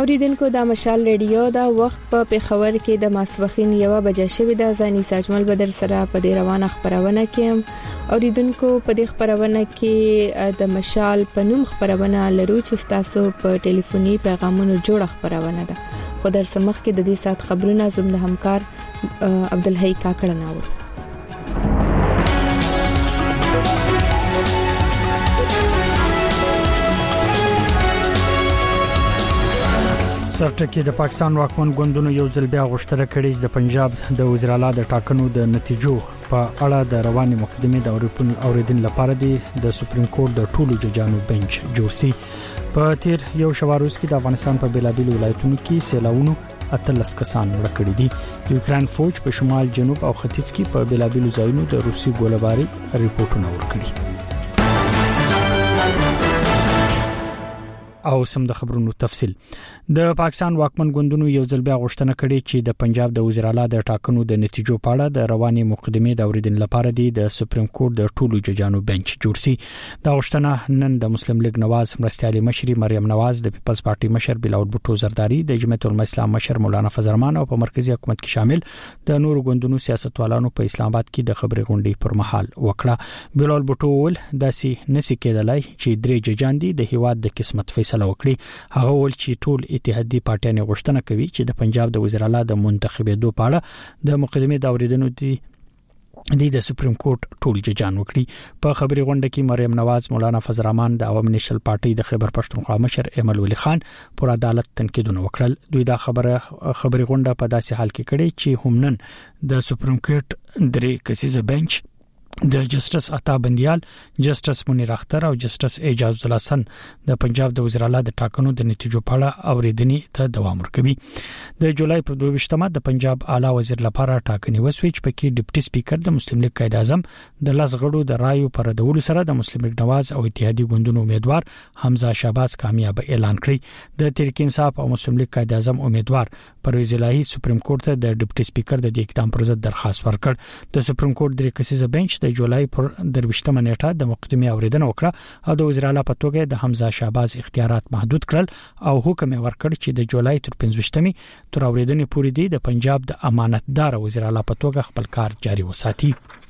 اوریدونکو د مشال ریډیو دا وخت په پیښور کې د ماسپښین 1 بجې شوې د ځاني ساجمل بدر سره په دې روانه خبرونه کې اوریدونکو په دې خبرونه کې د مشال په نوم خبرونه لرو چې تاسو په ټلیفوني پیغامونو جوړه خبرونه ده خو در سمخ کې د دې سات خبرونه زموږ همکار عبدالحی کاکړ ناور سرټکی د پاکستان واکمن ګوندونو یو ځل بیا غوښتنه کړې چې د پنجاب د وزیر اعلی د ټاکنو د نتیجو په اړه د رواني مقدمې د اوریدن لپاره د سپریم کورټ د ټولو ججانو بنچ جوړ شي په تیر یو شواروز کې د افغانستان په بیلابیل ولایتونو کې سیلاوونو 18 کسان مړ کړي دي د یوکرين فوج په شمال جنوب او ختیځ کې په بیلابیل ځایونو د روسي ګولباري ریپورتونه ورکړي او سم د خبرونو تفصيل د پاکستان واکمن ګوندونو یو ځل بیا غوښتنه کړې چې د پنجاب د وزیر اعلی د ټاکنو د نتیجو په اړه د رواني مقدمې د اوریدن لپاره د سپریم کورټ د ټولو ججانو بنچ جوړ شي دا غوښتنه نن د مسلم لیگ نواز مرستيالي مشري مریم نواز د پیپلز پارټي مشر بلاول بوټو زرداری د جمعیت الاسلام مشر مولانا فضل الرحمن او په مرکزی حکومت کې شامل د نورو ګوندونو سیاستوالانو په اسلام آباد کې د خبري غونډې پر مهال وکړه بلاول بوټو ول داسي نسی کېدلای چې درې ججان دي د هیواد د قسمت فیصله وکړي هغه ول چې ټول اتحادیه پارټیانې غوښتنه کوي چې د پنجاب د وزیر اعلی د منتخبېدو په اړه د مقدمې د اوریدنو د سپریم کورټ ټول ججان وکړي په خبري غونډه کې مریم نواز مولانا فضل الرحمن د عوام نېشنل پارټي د خیبر پښتونخوا مشر ایمل ولی خان پر عدالت تنقیدونه وکړل دوی دا خبري غونډه په داسې حال کې کړي چې همنن د سپریم کورټ درې کسیزه بنچ د جسټس عطا بندیال جسټس منیر اختر او جسټس اعجاز الله حسن د پنجاب د وزیر اعلی د ټاکنو د نتیجو په اړه اوریدنې ته دوام ورکوي د جولای پر 22مه د پنجاب اعلی وزیر لپاره ټاکنې وسوي چې پکې ډیپټي سپیکر د مسلم لیگ قائد اعظم د لاسغړو د رایو پر دولو سره د مسلم لیگ نواز او اتحادی ګوندونو امیدوار حمزه شهباز کامیاب اعلان کړی د تحریک انصاف او مسلم لیگ قائد اعظم امیدوار پرویز الهی سپریم کورټ ته د ډیپټي سپیکر د اقدام پر ضد درخواست ورکړ د سپریم کورټ د کسیزه بنچ د جولای پر 23مه نیټه د مقدمې اوریدنه وکړه او د وزیر اعلی په توګه د حمزه شهباز اختیارات محدود کړل او حکم ورکړ چې د جولای تر 15مه تر اوریدنې پورې د پنجاب د امانتدار وزیر اعلی په توګه خپل کار جاري وساتي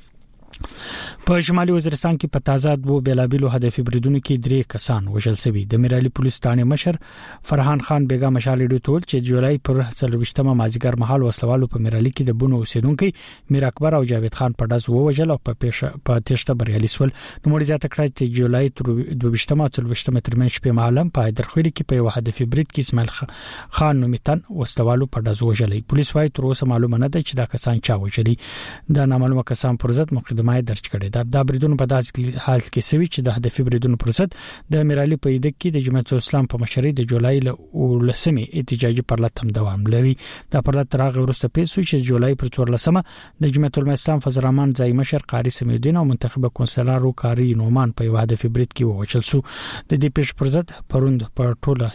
په شمالي وزیرستان کې په تازه دوه بیلابیلو هدف بریدونو کې 3 کسان وژل شوي د میرالي پولیس ثانې مشر فرحان خان بیگا مشال ډیو ټول چې جولای پر 23مه مازیګر مهال وسلوالو په میرالي کې د بونو اوسیدونکو میر اکبر او جاوید خان په داس وژل او په تشته بریالي سول نو مړي ذات کړی چې جولای تر 22مه 23مه ترمن شپه معلم په درخوري کې په هدف برید کې اسماعیل خان نومیتن وسلوالو په داس وژلې پولیس وايي تر اوسه معلومه نه ده چې دا کسان چا وژلي د نامعلومه کسان پر ضد مقدمه درج کړي دا بریدونو په داسې حال کې سوي چې د هدف بریدونو پر ضد د میرالي په ایده کې د جمعیت الاسلام په مشرۍ د جولای له 19مې احتجاجي پرلط هم دوام لري دا پرلط راغی ورسته پیښ چې جولای پر 14مه د جمعیت الاسلام فضل الرحمن ځای مشر قاری سمیدین او منتخب کونسلر کاری نومان په هدف برید کې ووچل سو د دې پیښ پر ضد پروند په ټوله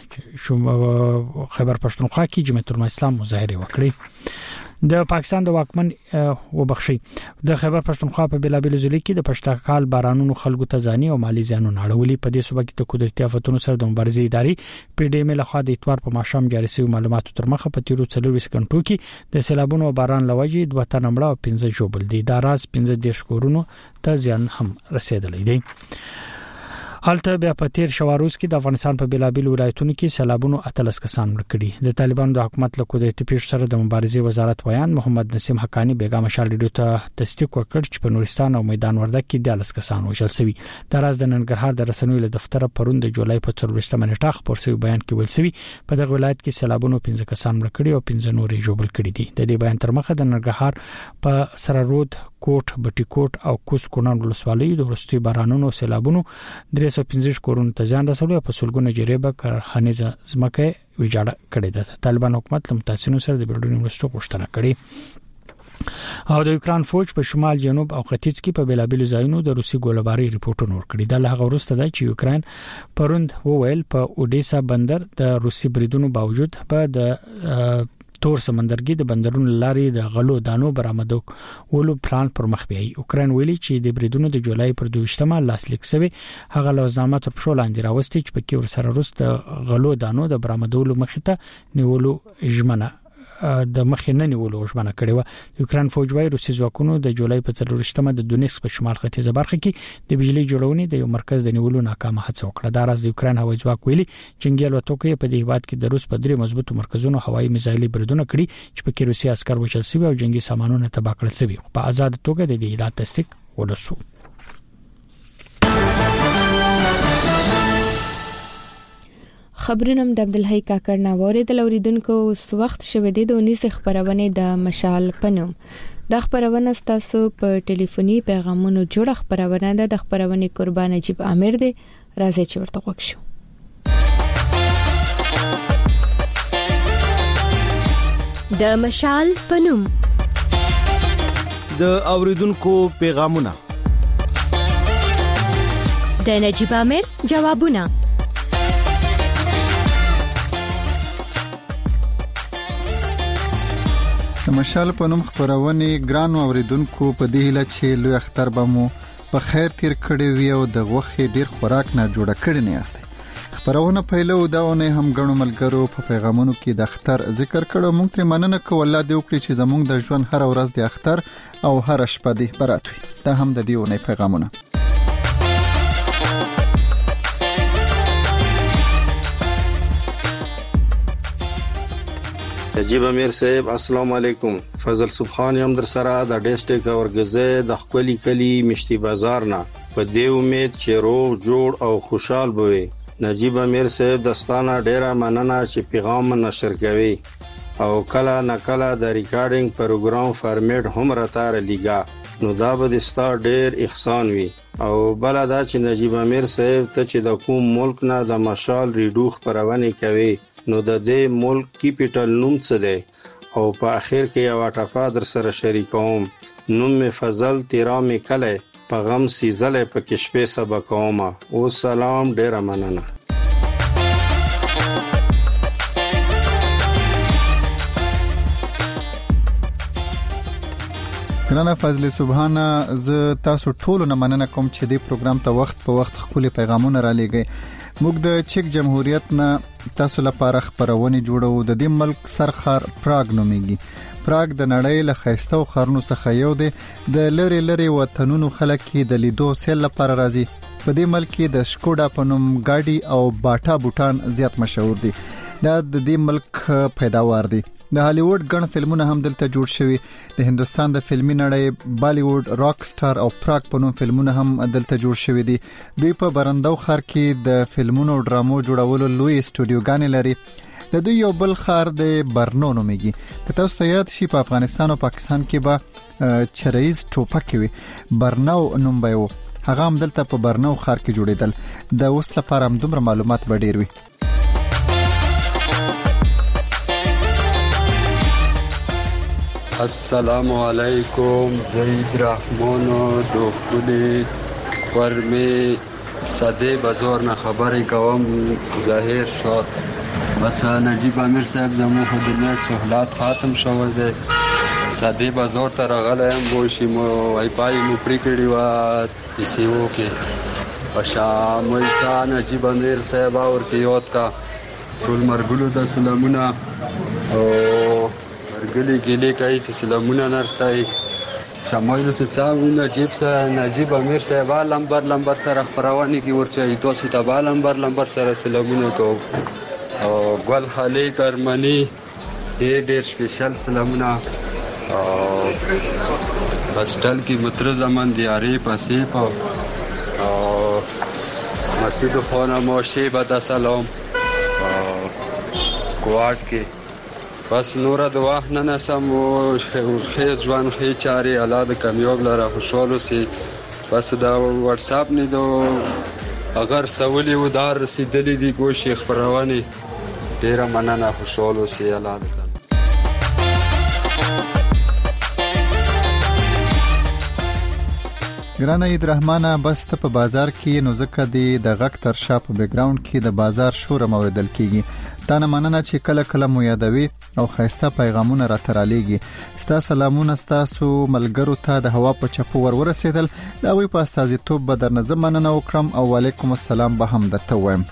خیبر پښتونخوا کې جمعیت الاسلام مظاهره وکړي د پاکستان د واکمن وبخشي د خیبر پښتونخوا په بیلابیل ضلع کې د پښتاکال بارانونو خلکو ته ځاني او مالی زیانونه اړولي په دې صوبه کې د قدرتي آفتونو سره د مبارزې ادارې پی ډی ایم له خوا د اتوار په ماشام جاري شوی معلوماتو تر مخه په تیرو 40 غنټو کې د سیلابونو او باران لوجې 2 تنه مړه او 15 جوړ دي دا راز 15 کورونو ته زیان هم رسیدلی دی حالته بیا په تیر شواروز کې د افغانستان په بیلابیل ولایتونو کې سیلابونو 18 کسان مړ کړي د طالبانو د حکومت له قدرتي پیښ سره د مبارزې وزارت ویان محمد نسیم حقانی بیگا مشال ډیو ته تصدیق وکړ چې په نورستان او میدان وردګ کې 10 کسان وژل شوي د راز د ننګرهار د رسنوي له دفتر پروند د جولای په 24مه نیټه خبر شوی بیان کې ویل شوی په دغه ولایت کې سیلابونو 15 کسان مړ کړي او 15 نورې جوړ کړي دي د دې بیان تر مخه د ننګرهار په سره رود کوټ بټي کوټ او کوس کونان ولسوالۍ د ورستي بارانونو سیلابونو 315 کورونو ته ځان رسولو په سلګونه جریبه کارخانه زمکه ویجاړه کړې ده طالبان حکومت له متاسینو سره د بیرونی مرستو غوښتنه کړې او د یوکرين فوج په شمال جنوب او ختیځ کې په بیلابیل ځایونو د روسي ګولباري ریپورتونه ورکړي دا له هغه وروسته ده چې یوکرين پروند وویل په اودیسا بندر د روسي بریدونو باوجود په د تور سمندرګي د بندرونو لارې د غلو دانو برآمدولو پلان پر مخ بیاي. اوکرين ویلي چې د بریدونو د جولای پر 22مه لاسلیک شوی هغه لوزامه تر پښو لاندې راوستي چې پکې ورسره روسته غلو دانو د برآمدولو مخته نیولو ژمنه د مخینه نیولو ژمنه کړې و. یوکرين فوج وايي روسي ځواکونو د جولای په 23مه د دونیسک په شمال ختیځه برخه کې د بجلی جوړونې د یو مرکز د نیولو ناکامه هڅه وکړه. دا راز د یوکرين هوایي ځواک ویلي جنگي الوتکې په دې هیواد کې د روس په 3 مضبوطو مرکزونو هوایي میزایلي بریدونه کړي چې پکې روسي عسكر وژل شوي او جنگي سامانونه تباه کړل شوي. په آزاد توګه د دې اعلان تصدیق ولسو. خبرونه د عبدالحی کاکړ ناوړې د لوریدونکو وخت شوه د 19 خبرونه د مشال پنوم. د خبرونه تاسو په ټلیفوني پیغامونو جوړ خبرونه د خبرونه قربان نجیب عامر دی راځي چې ورته وښیو. د مشال پنوم د اوریدونکو پیغامونه د نجیب عامر جوابونه. مشال په نوم خبرونه ګران اوریدونکو په دې هله چې لوی اختر بمو په خیر تیر کړی وي او د غوخي ډیر خوراک نه جوړ کړی نه یاست. خبرونه پیلو داونه هم غنو ملګرو په پیغامونو کې د اختر ذکر کړو. مونږ ته مننه کوو الله دې وکړي چې زموږ د ژوند هر ورځ د اختر او هر شپه دې برات وي. دا هم د دې ونه پیغامونه. نجیب امیر صاحب السلام علیکم. فضل سبحان یم در سره د ډیسټریکټ اورګزه د خپلی کلی مشتي بازار نه په دې امید چې روغ جوړ او خوشحال بوي. نجیب امیر صاحب دستانه ډیره مننه چې پیغام نشر کوي او کله نکله د ریکارډینګ پروګرام فارمیټ هم راتاره لیګا نو دا به ستا ډیر احسان وي. او بل دا چې نجیب امیر صاحب ته چې د کوم ملک نه د مشال ریډو خبرونه کوي نو د دې ملک کیپټل نوم څه دی او په اخر کې یو ټاپا در سره شریکوم. نوم می فضل تیرا می کله په غم سیزله په کې شپې سبقوم. او سلام ډیر مننه. ګرانه فضل سبحانه ز تاسو ټول نه مننه کوم چې دې پروګرام ته وخت په وخت خپل پیغامونه را لېږئ. موږ د چک جمهوریت نه تاسو لپاره خبرونه جوړو. د دې ملک سرخار پراګ نوميږي. پراګ د نړۍ له خاصو خارونو څخه یو دی. د لری لری وطنونو خلک د لیدو سیل لپاره راځي. په دې ملک کې د شکوډا په نوم گاډي او باټا بوټان زیات مشهور دي. دا د دې ملک پیداوار دي. د هالیوډ ګڼ فلمونه هم دلته جوړ شوي. د هندستان د فلمي نړۍ بالیوډ راک سٹار او پراګ په نوم فلمونه هم دلته جوړ شوي دي. دوی په برندو ښار کې د فلمونو او ډرامو جوړولو لوی استودیوګانې لري. د دوی یو بل ښار د برنو نومېږي. که تاسو ته یاد شي په افغانستان او پاکستان کې به چرایز ټوپک وي. برنو نوم به و. هغه هم دلته په برنو ښار کې جوړېدل. د اوس لپاره هم دومره معلومات به ډیر وي. السلام علیکم. زید رحمانو دوخولی ورمی صده بازار نه خبری کوم. ظاهر شد بس نجیب امیر صاحب زمو خود نیت سہولت ختم شوه ده. صده بازار ته راغلم بوشي مو وای پای مو پریکړی و پیسو کې پښا مولسا نجیب امیر صاحب اور کې یاد کا ټول مرګلو د سلامونه او ګلی ګلی کوي چې سلامونه نرسای شمایلو څه نجیب امیر صاحب لمبر سره خبرونه کی ورچې تاسو ته لمبر سره سلامونه کو او ګل خالی کرمنی ډېر سپیشل سلامونه او هاستل کی متر زمان دیاری پسې په او مسجد خانه موشی بد سلام کوارت کې بس نور د واخ نه نسم او خې ځوان خې چاري الله د کامیاب لره خوشاله سي. بس دا واتس اپ نه دو اگر سوالي ودار رسیدلې دي ګوشي خبرونه ډیره مننه خوشاله سي. الله دې ګرانه عید رحمانه بس ته په بازار کې نو ځکه د غک تر شا په بیک گراوند کې د بازار شور موریدل کیږي تا نه مننه چې کله کله مو یادوي او خاصه پیغامونه را ترالېږي ستا سلامونه ستاسو ملګرو ته د هوا په چپو ورسېدل دا وی په استازیتوب به در نظم مننه وکړم او وعلیکم السلام به هم درته وایم.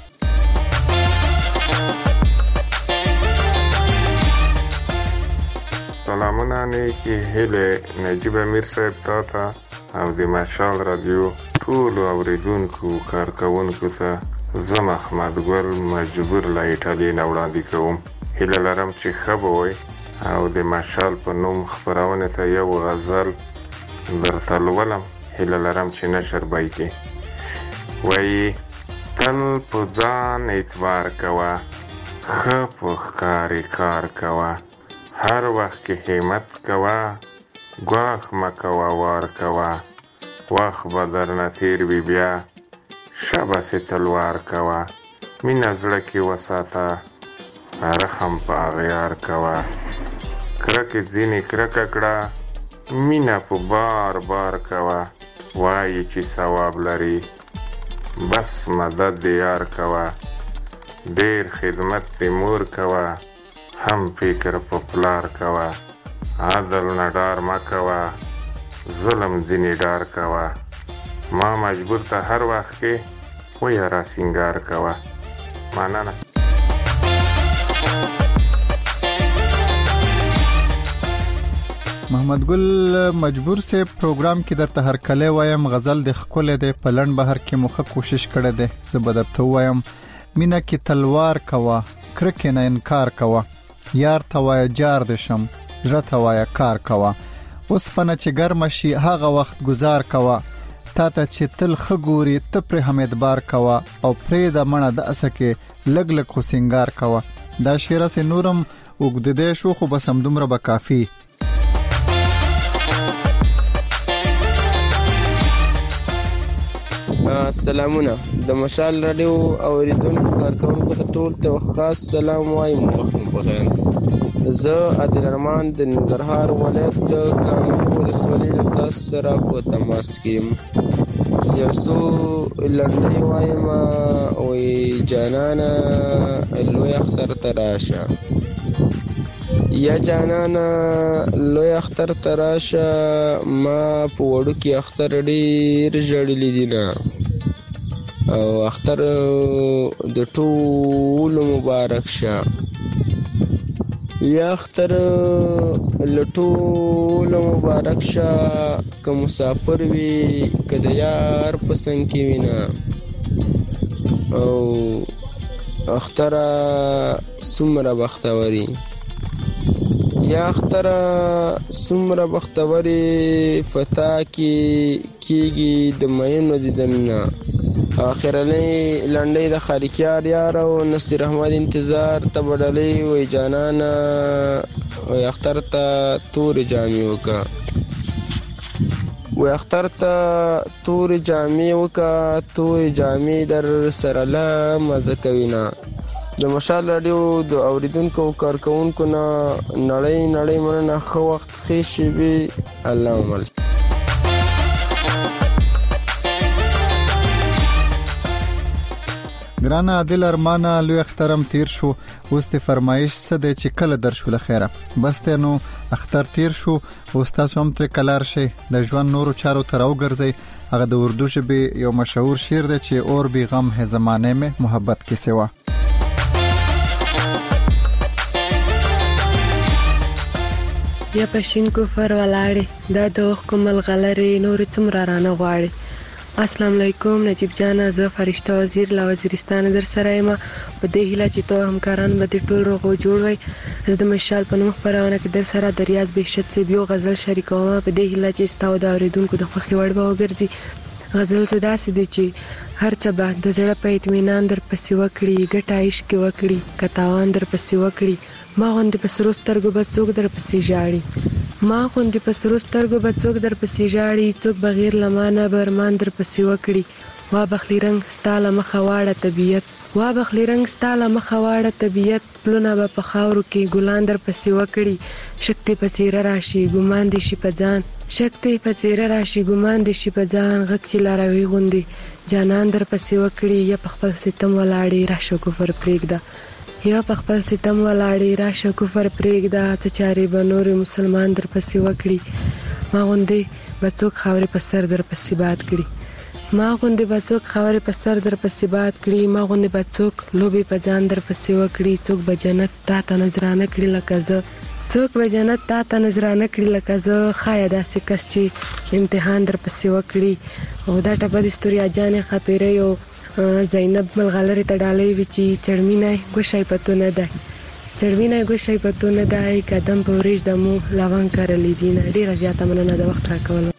سلامونه نیکی هیله نجیب امیر صاحب تا او د مشال رادیو ټول اوریدونکو کارکونکو ته زه محمد ګل مجبور له ایټالیا نه وړاندې کوم. هیله لرم چې ښه به وئ او د مشال په نوم خپرونې ته یو غزل درته لولم. هیله لرم چې نشر به یې کړي. وایي تل په ځان اعتبار کوه، ښه په ښکارې کار کوه، هر وخت کې همت کوه، ګواښ مکوه وار کوه، وخت به درنه تیر وي بیا شبسې تلوار کوه، مینه زړه کې وساته رحم په اغیار کوه، کرکې ځینې کرکه کړه مینه په بار بار کوه، وایي چې ثواب لري بس مدد د یار کوه، ډیر خدمت د مور کوه هم فکر په پلار کوه، عدل نه ډار مه کوه ظلم ځینې ډار کوه، ما مجبور ته هر وخت کې ویاره سینګار کوه. مننه. محمد ګل مجبور سے پروګرام کې درته هر کله وایم غزل د خپل د پلن بهر کې مخه کوشش کړه ده زه بدته وایم مینا کې تلوار کوه کرکه نه انکار کوه یار توای جار دشم زړه توای کار کوه اوس پنه چې ګرم شي هغه وخت گزار کوه تا ته چې تل خګوري ته پر حمید بار کوه او پرې د مړه د اسکه لګ لګ خو سنگار کوه. دا شعر سه نورم وګدده شو خو بس هم دومره به کافی. سلامونه د مشال رادیو اوریدونکو کارکونکو ته ټول ته خاص سلام وایم. وخت په خیر. زه عادل رحمان د ننګرهار ولایت د کامې ولسوالۍ له تاسو سره په تماس کې یم. یو څو لنډۍ وایم. وایي جانانه لوی اختر ته راشه، یا جانانه لوی اختر ته راشه، ما په وړوکي اختر ډېر ژړلي دي نه، او اختر د ټولو مبارک شه، یا اختر له ټولو مبارک شه، که مسافر وي که د یار په څنګ کې وي نه، او اختره څومره بختوري، یا اختره څومره بختوري فتا کې کېږي د مینو دیدنونه. اخرنۍ لنډۍ د خالقیار یار او نصیر احمد انتظار ته بډلۍ. وای جانانه وای اختر ته تورې جامې وکړه، وای اختر ته تورې جامې وکړه، تورې جامې در سره لا مزه کوي نه. د مشال رادیو د اوریدونکو او کارکونکو نه نړۍ نړۍ مننه. ښه وخت ښې شېبې الله عمل. ګرانه عادل ارمانه لوی اخترم تیر شو، اوس ته فرمایش څه دی چې کله در شو لخيره بس ته نو اختر تیر شو او تاسو هم تر کلار شي د ژوند نورو چارو تر او ګرځي. هغه د اردو ژبه یو مشهور شعر دی چې اور بی غم ہے زمانے میں محبت کے سوا. یا پښین کفر ولاړې دا د وخت کومل غلرې نور څومره رانه غواړي. السلام علیکم نجیب جان، زه فرشته وزیر له وزیرستان در سره یم. په دې هیله چې تو همکاران به د ټول روغو جوړ وي. زه د مشال په نوم خبرونه کې در سره د ریاض بهشت سی یو غزل شریکوم. په دې هیله چې ستاسو د اوریدونکو د خوښي وړ به وګرځي. غزل څه داسې دی چې هر څه به د زړه په اطمینان در پسې وکړي، ګټه عشق وکړي، کتاوان در پسې وکړي، ما غوندې په سرو سترګو به څوک در پسې ژاړي. ما غوندې په سرو سترګو به څوک در پسې ژاړي، څوک بغیر لمانه برمان در پسې وکړي. وا بخلی رنگ ستا له مخه واړه طبیعت، وا بخلی رنگ ستا له مخه واړه طبیعت. پلونه به په خاورو کې ګلان در پسې وکړي. شکتې په څیره راشي ګمان دې شي په ځان، شکتې په څیره راشي ګمان دې شي په ځان. غږ چې لاروي غوندې جانان در پسې وکړي. یا په خپل ستم ولاړې راشه کفر پرېږده، یا په خپل ستم ولاړې راشه کفر پرېږده. څه چارې به نورې مسلمان در پسې وکړي. ما غوندې به څوک خاورې په سر در پسې باد کړي، ما غوندې به څوک خاورې په سر در پسې باد کړي. ما غوندې به څوک لوبې په ځان در پسې وکړي. څوک به جنت تا ته نظرانه کړي لکه زه، څوک به جنت تا ته نظرانه کړي لکه زه. ښایه داسې کس چې امتحان در پسې وکړي. او دا ټپه د ستوریا جانې خاپیرۍ او زینب ملغلرې ته ډالۍ وي چې چړمینی ګوشی پتو نه دی، چړمینی ګوشی پتو نه دی. قدم په وریج دمو لونګ کرلی دینه. ډېره زیاته مننه د وخت راکولو.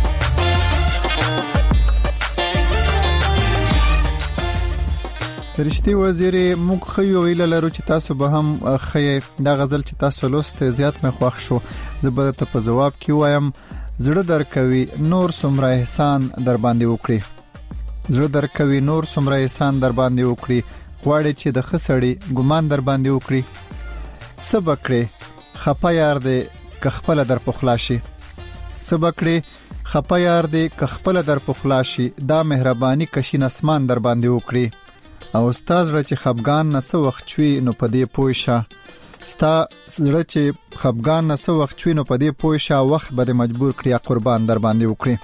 فرشتي وزیرې موږ خو ویل لرو چې تاسو به هم خې دا غزل چې تاسو لوست زیات مې خوښ شو. زه به ته په جواب کې وایم زړه درکوي نور څومره احسان در باندې وکړي، زړه درکوي نور څومره احسان در باندې وکړي. غواړي چې د خسړې ګمان در باندې وکړي. سبکړې خپه یار دې که خپل در پخلاشي، سبکړې خپه یار دې که خپل در پخلاشي. دا مهرباني کشین اسمان در باندې وکړي. او استاد زړه چې خفګان نه څه وخت چوي نو په دې پوه شه، ستا زړه چې خفګان نه څه وخت چوي نو په دې پوه شه. وخت به مجبور کړي قربان در باندې وکړي.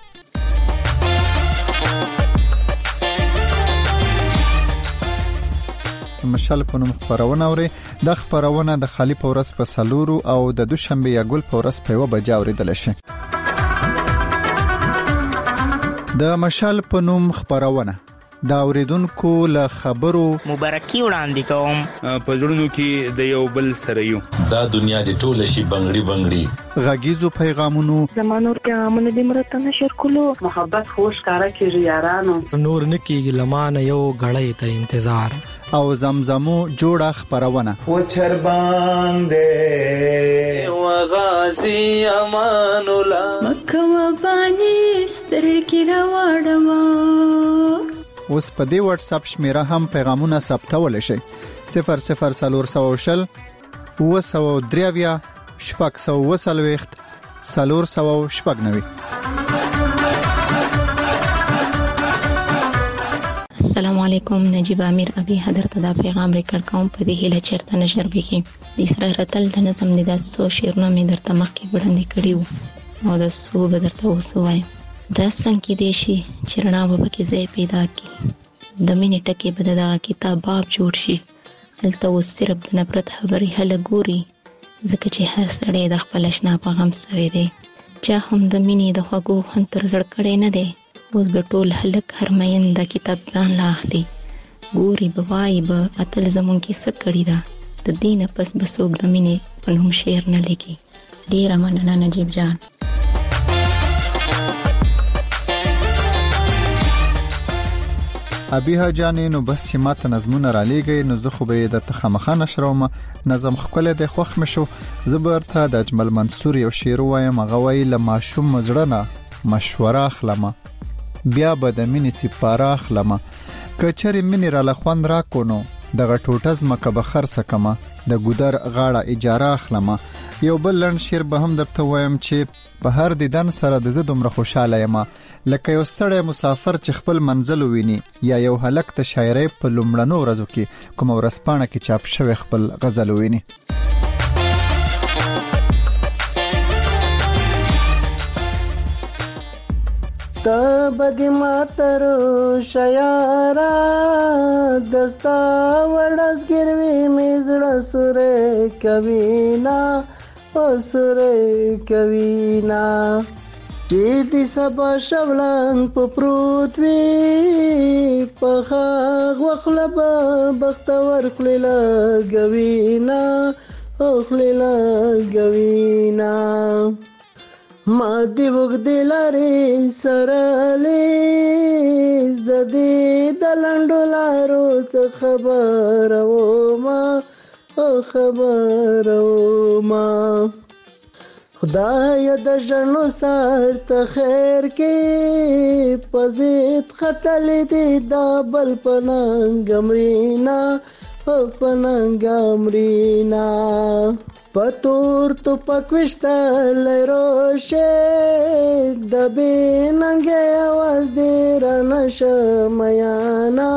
مشال په نوم خبرونه اوري. د خبرونه د خالی پورس په سالورو او د دوشنبه یا ګل پورس په 1 بجې اوریدل شي. د مشال په نوم خبرونه دا اوریدونکو له خبرو مبارکي وړاندې کوم. په ژوندونو کې د یو بل سره یو دا دنیا د ټوله شي بنگړي بنگړي. غږیزو پیغامونو زمانور پیغامونه د مرته نشر کولو محبت خوش کارا کیږي یارانو نور نکیږي لمانه یو غړې ته انتظار. او زمزمو جوړه خبرونه و چرباندې و غازی امان الله مکه و بانی سترګې راوړم. اوس په دې واتس اپ شمیره هم پیغامونه ثبتول شي. 00400 و3 شپږ سلور شپږ. السلام علیکم. نجیب امیر ابي حضرت دا پیغام ریکارډ کوم په دې هله چیرته نشر بکی. د اسره رتل د نظم د داسو شیرونه مې درته مخکې وړاندې کړیو او د سو به درته وسوای. دا څنګه دی شي چرنا به کې ځای پیدا کی د مینې ټکی به دا کتاب باب جوړ شي. هلته اوس صرف د نفرت خبرې هله ګوري ځکه چې هر سړی د خپل آشنا په غم سړی دی. چا هم د مینې د خوږو هنتر زړه کړی نه دی. اوس به ټول هلک هر مین د کتاب ځان لا اخلي. ګوري به وایي به اتل زمون کې څه کړي ده. د دینه پس به څوک د مینې په نوم شعر نه لیکي. ډېره مننه نجیب جان. ابي جانې نو بس چې ماته نظمونه را لېږي نو زه خو به د تخمخه نشروم. نظم خپل د خوښ مشو. زبرته د اجمل منصور یو شعر وایم. غوي له ماشوم زړه مشوره اخلم بیا به د مینې سپاره اخلم. کچري مینې را لخوان را کونو دغه ټوټه زمکه به خرڅ کما د ګودر غاړه اجاره اخلم. یو بل لنډ شعر به هم درته وایم چې په هر دیدن سره د زه دومره خوشاله یم لکه یو ستړی مسافر چې خپل منزل وویني یا یو هلک د شاعرۍ په لومړنو ورځو کې کومه ورځپاڼه کې چاپ شوی خپل غزل وویني. تبدی ماتر شیارا دستا وڑس گروی میزڑا سورے کوینا او سورے کوینا چی دی سبا شولان پا پروتوی پخاق وخلبا بختور خلیلا گوینا او خلیلا گوینا ما دی وګدې لارې سره لې زدې د لنډو لارو څه خبره وما خدای د ژوندو سر ته خیر کې پزید خطل دې دا بل پننګ امرینا پننګ امرینا پتور تو پکوشتا لروشه د بننګ आवाज دې رنشمایانا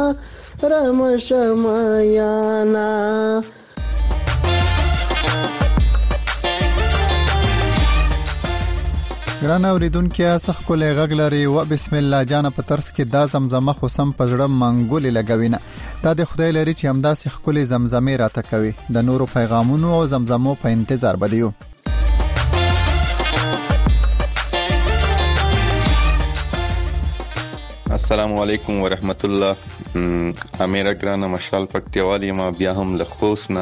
رمشمایانا. ګران اوریدونکو اسخ کولې غږ لري و بسم الله جان په ترس کې دا زمزمه خو سم پزړه منګولې لګوینه. دا د خدای لري چې همداسې خولې زمزمه راته کوي. د نورو پیغامونو او زمزمو په انتظار بدیو. السلام علیکم ورحمت الله. امیر ګران مشال پکتیوالی ما بیا هم لخوسنه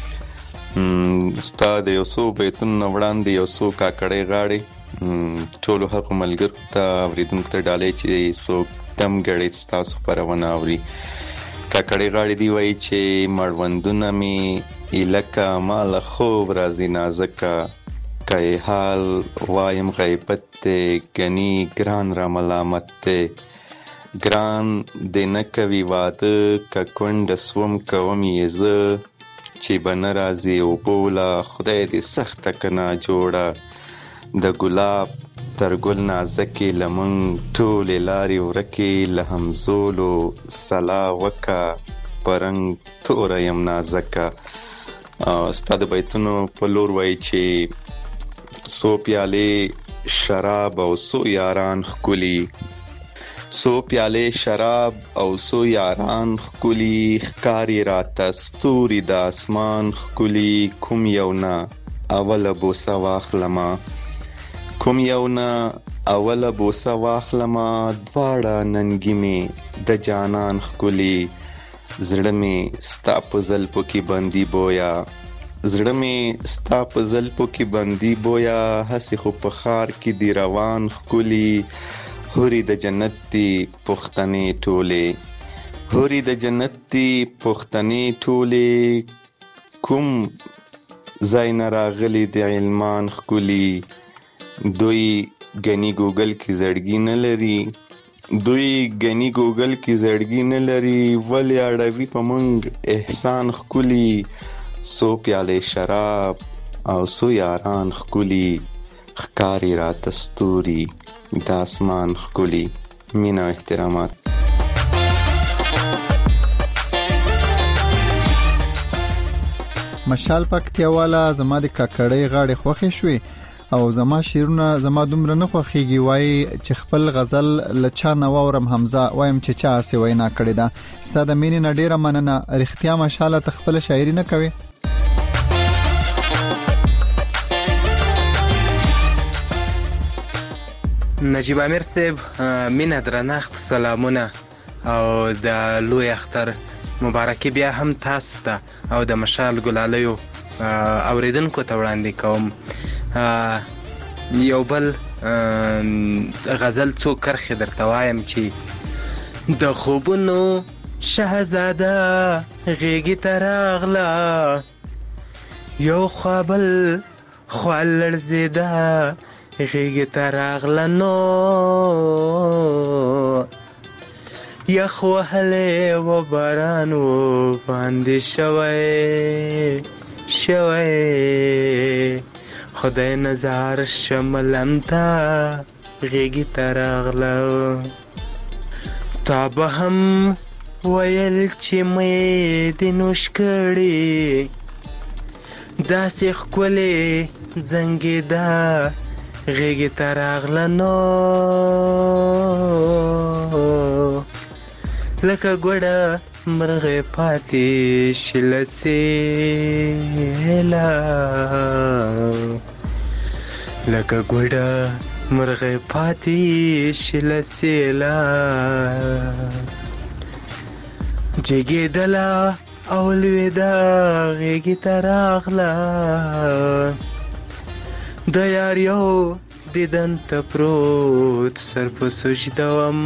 استاد یو سو بیتون وړاندې یو سو کاکړې غاړي ټولو حق ملګر ته اوریدونکو ته ډالې چې سو تم غړې تاسو پرونه اوري. کاکړې غاړي دی وای چې مړوندونه می الکه مال خوب راځي نازکه کای حال وایم غیبت غنی ګران را ملامت ګران د نکوي واده ککوند سوم کوم یزه چې بن راځي او بولا خدای دې سخت کنا جوړه د ګلاب تر ګل نازکې لمن ټول لاري ورکې لهمزولو سلا وکا پرنګ تور یم نازکه. استاد بیتونو په لور وای چې سو پیاله شراب او سو یاران خولي سو پیاله شراب او سو یاران خولي خکاری رات ستوري د اسمان خولي کوم یونا اول بوسا واخلما کوم یونا اول بوسا واخلما دواړه ننګي می د جانان خولي زړه می ستا په زلپو کې بندي بویا زړه می ستا په زلپو کې بندي بویا هسي خو په خار کې دی روان خولي هوري د جنت دی پختنې ټوله هوري د جنت دی پختنې ټوله کوم زاین راغلی د علمان خولي دوی غنی ګوګل کې زړګی نه لري ولی اړوي پمنګ احسان خولي سو پیاله شراب او سو یاران خولي خکاری رات ستوري د اسمان خولي. مینا احترامات. مشال پکتیواله زما د کاکړې غاړې خوخې شوې او زما شیرونه زما دومره نه خوخېږي وای چې خپل غزل لچا نوورم حمزه وایم چې چا سی وینا کړی دا. ستاسو د مینې نه ډیره مننه. رښتیا مشاله تخپل شاعري نه کوي؟ نجیب امیر صاحب مینه درنښت سلامونه او د لوی اختر مبارکي بیا هم تاسو ته او د مشال ګلالیو اوریدونکو ته وړاندې کوم. یو بل غزل څو کرښې درته وایم چې د خوبونو شهزاده غېږې ته راغله یو خوابل خوال لړزېده غېږې ته راغله نو یخ وهلی و باران و باندې شوی خدای نظر شملم تا غېږې ته راغله تا به هم ویل چې مې دې نوش کړې داسې ښکلې زنګېده غېږې ته راغله نو لکه ګوډه مرغې پاتې شله سیله لکه ګوډه مرغې پاتې شله سیله جګېدله او لوېده غېږې ته راغله د یار یو دیدن ته پروت سر په سجده وم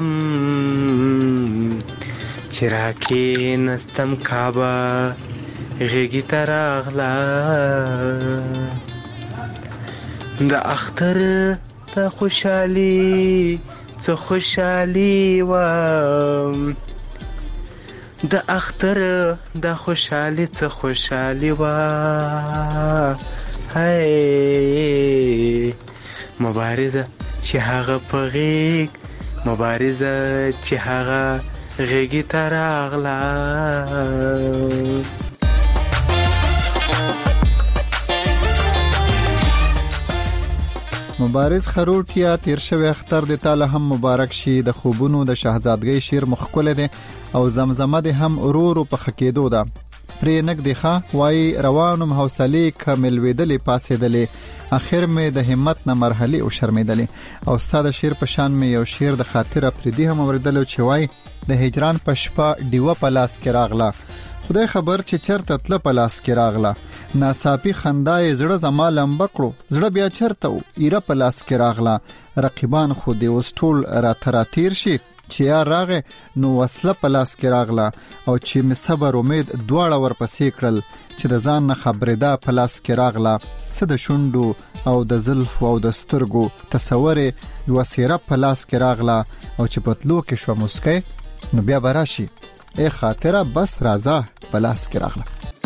چې راکې نستم کعبه غیږی تراغلا د اختر د خوشحالی څه خوشحالی و د اختر د خوشحالی څه خوشحالی و هی مبارزه چې هغه په غیږ مبارزه چې هغه غیږی تراغلا مبارز خروټ یا تیر شوی اختر د تعالی هم مبارک شي. د خوبونو د شهزادګۍ شیر مخکله ده او زمزمه ده هم ورورو په خکېدو ده. پرې نک دی ښه وای روانم حوصله کامل ویدلې پاسېدلې اخر مې د همت نه مرحله او شرمېدلې. او استاد شیر په شان مې یو شیر د خاطر پردي هم اوریدل چې وای د هجران په شپه دیوه په لاس کې راغله خدای خبر چې چرته تل په لاس کې راغله ناصافي خندای زړه زما لمبه کړو زړه بیا چرته و ایره په لاس کې راغله رقیبان خو دې اوس ټول را تیر شي چې یا راغه نو وسله په لاس کې راغله او چې مې صبر امید دواړه ورپسې کړل چې د ځان نه خبرې ده په لاس کې راغله څه د شونډو او د زلف او د سترګو تصور یو سیره په لاس کې راغله او چې پتلو کې شو مسکه نو بیا براشي ای خاطره بس رازه په لاس کې راغله.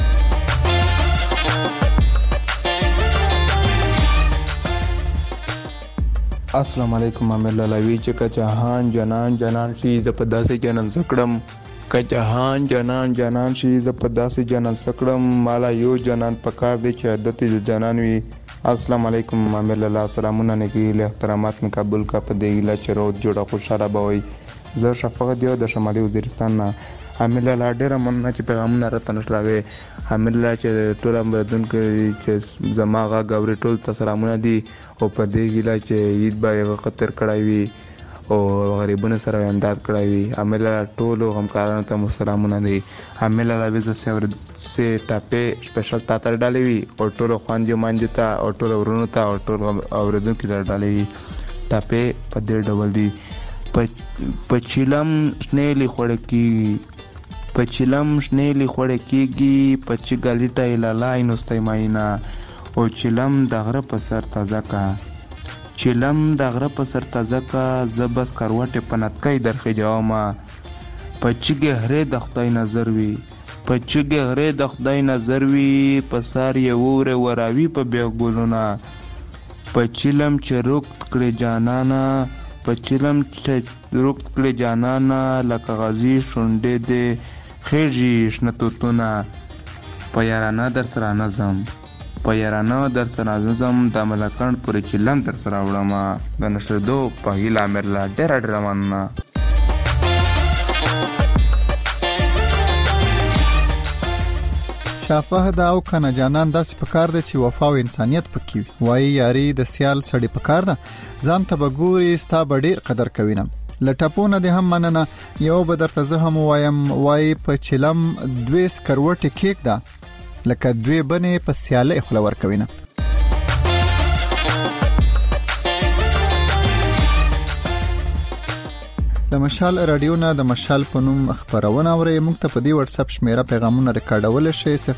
السلام علیکم امیر لالاوی چې که جهان جنان جنان شي ز په داسې جنان سکړم که جهان جنان جنان شي ز په داسې جنان سکړم مالا یو جنان پکار دی چې عادت د جنان وي. السلام علیکم امیر لالا سلامونه نگی له احترامات می قبول کا په دی لا چرو جوړه خوشاله بوي. زه شفقت دیو د شمالي وزیرستان نه امیر لالا ډیره مننه چې پیغامونه راته نشراوي. امیر لالا چې ټول امردون کې چې زماغه غوړي ټول سلامونه دي او په دې ګیلا چې عید به خطر کړای وي او غریبونو سره امداد کړای وي. امیر لالا ټول همکارانو ته سلامونه دي. امیر لالا وزه سه ټاپه سپیشل تاتر ډالې وي او ټول خوانجو مانجو ته او ټول ورونو ته او ټول اوردون کې ډالې وي. ټاپه په دې ډول دي پچیلم شنیلی خوړکیږي پچ ګالیټه لالای نوستای ماینا او چلم د غره په سر تازه کا زبس کروټه پنتکای درخې جوما پچګه هره د خدای نظر وی پسار یو وراوی په بیګولونه پچلم چروک کړي جانانا لکه غازی شونډې دې خېږي شنتوتونه په یارانه در سره نظم د ملکان پورې چلم در سره وړم د نشردو په هیله امیر لا ډېر مننه. شافه دا او کنه جانان داسې پکار دی چې وفا او انسانيت پکې وای یاري د سیال سړی پکار ده ځان ته بګوري ستا ډېر قدر کوینم لټپونه دې هم مننه یو بدر ته زه هم وایم وای په چلم دوی سکروټ کېک ده لکه دوی بنې په سیاله خلور کوینه. د مشال رادیو نه د مشال په نوم خبرونه اوري. موږ ته په دې واتس اپ شمیره پیغامونه ریکارډول شي 0040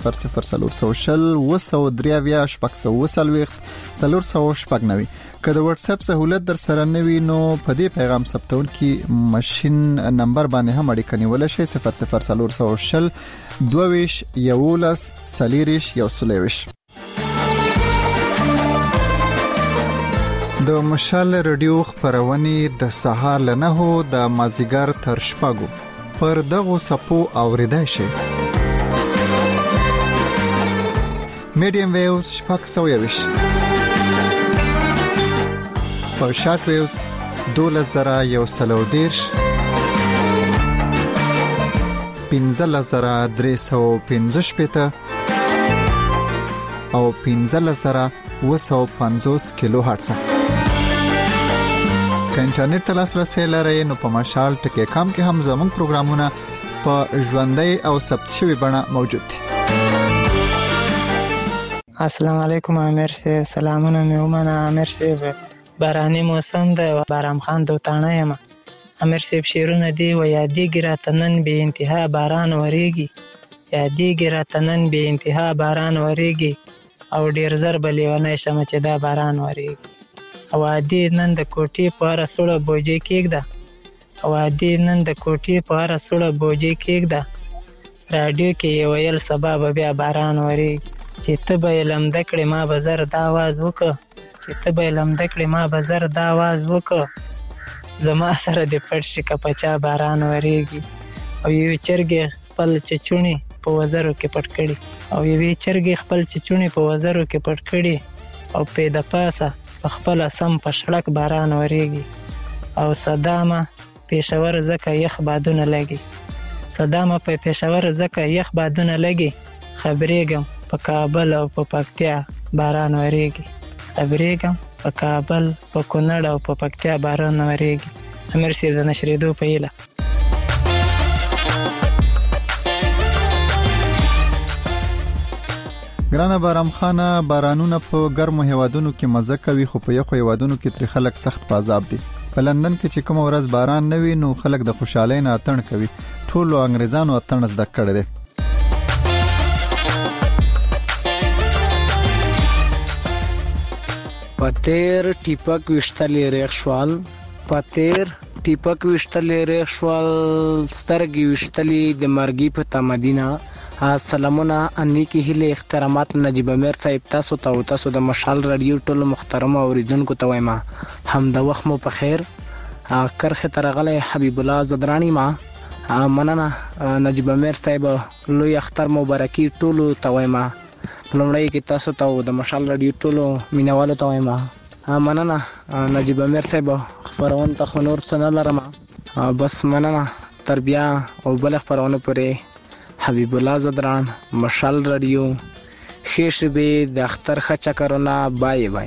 203 که د واتس اپ سہولت در سره نوي نو په دې پیغام ثبتون کې ماشين نمبر باندې هم اړیکه نیول شي 0040 22 11 سلیریش یو سلیوش. د مشال رادیو خبرونه د سهار لنهو د مازیګر تر شپږو پر دغه سپو اوریدای شي. میډیم ویوز شپږ سویوش په شارټ ویوز 2130 15315 او 15250 کیلو هرتز. که انټرنیټ ته لاسرسي لرئ نو په مشال ټکی کام کې هم زموږ پروګرامونه په ژوندۍ او ثبت شوی بڼه موجود دي. السلام علیکم امیر سے سلامونه میومنه امیر سے باراني موسم ده بارام خان دوتانه یم امیر سے شیرونه دی و یادېږي راته نن به انتها باران وریږي یادېږي راته نن بې انتها باران ورېږي او ډېر زر به لیونی شمه چې دا باران ورېږي. او عادي نن د کوټې په هره سوړه بوجۍ کېږده او عادي نن د کوټې په هره سوړه بوجۍ کېږده. راډیو کې یې ویل سبا به بیا باران ورېږي. چې ته به یې لمده کړې ما به زر دا آواز وکړه چې ته به یې لمده کړې ما به زر دا آواز وکړه. زما سره دې پټ شي که په چا باران ورېږي. او یوې چرګې خپل چچوڼي په وزرو کې پټ کړي او یوې چرګې خپل چچوڼي په وزرو کې پټ کړي او پې د پاسه په خپله سم په شړک باران ورېږي. او صدامه پېښور ځکه یخ بادونه لګي صدامه په پېښور ځکه یخ بادونه لګي. خبرېږم په کابل او په پکتیا باران ورېږي. خبرېږم په کابل په کونړ او په پکتیا باران ورېږي. امیر صاحب د نشرېدو په هیله. ګرانه بارام خانه، بارانونه په ګرمو هیوادونو کې مزه کوي خو په یخو هیوادونو کې ترې خلک سخت په عذاب دي. په لندن کې چې کوم ورځ باران نه وي نو خلک د خوشحالۍ نه اتڼ کوي. ټولو انګریزانو اتڼ زده کړی دی. پتیر ټیپک وشتلې ریخ شوال پتیر ټیپک وشتلې ریخ شوال سترګې وشتلې د مرګي په تمدینه. سلامونه انیکی هیله احترامات نجیب امیر صاحب تاسو ته او تاسو د مشال رادیو ټولو محترم اوریدونکو ته وایم هم د وخت مو په خیر. کرخه ترغله حبیب الله زدرانی ما مننه نجیب امیر صاحب لوی اختر مبارکي ټولو ته وایم. لومړی کې تاسو ته د مشال رادیو ټولو مینوالو ته وایم مننه نجیب امیر صاحب خبرون ته خنور څه نه لرم بس مننه تر بیا او بل خبرونه پرې حبیب الله زدران مشال رادیو خیش به د اختر خچا کرونا بای بای.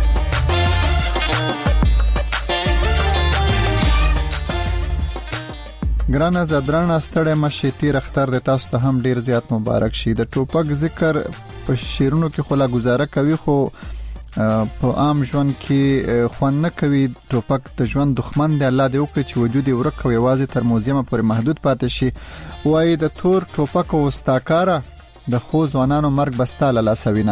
ګرانه زدران ستړی مشي تیر اختر د تاسو ته هم ډیر زیات مبارک شي. د ټوپک ذکر په شیرونو کې خلا گزاره کوي خو په عام ژوند کې خوان نه کوي. ټوپک د ژوند دښمن دی. الله دې وکړي چې وجود یې ورک او یوازې تر موزیمه پورې محدود پاتې شي. وایي د تور ټوپک او استاکاره د خو ځوانانو مرګ بستاله لاسوینه.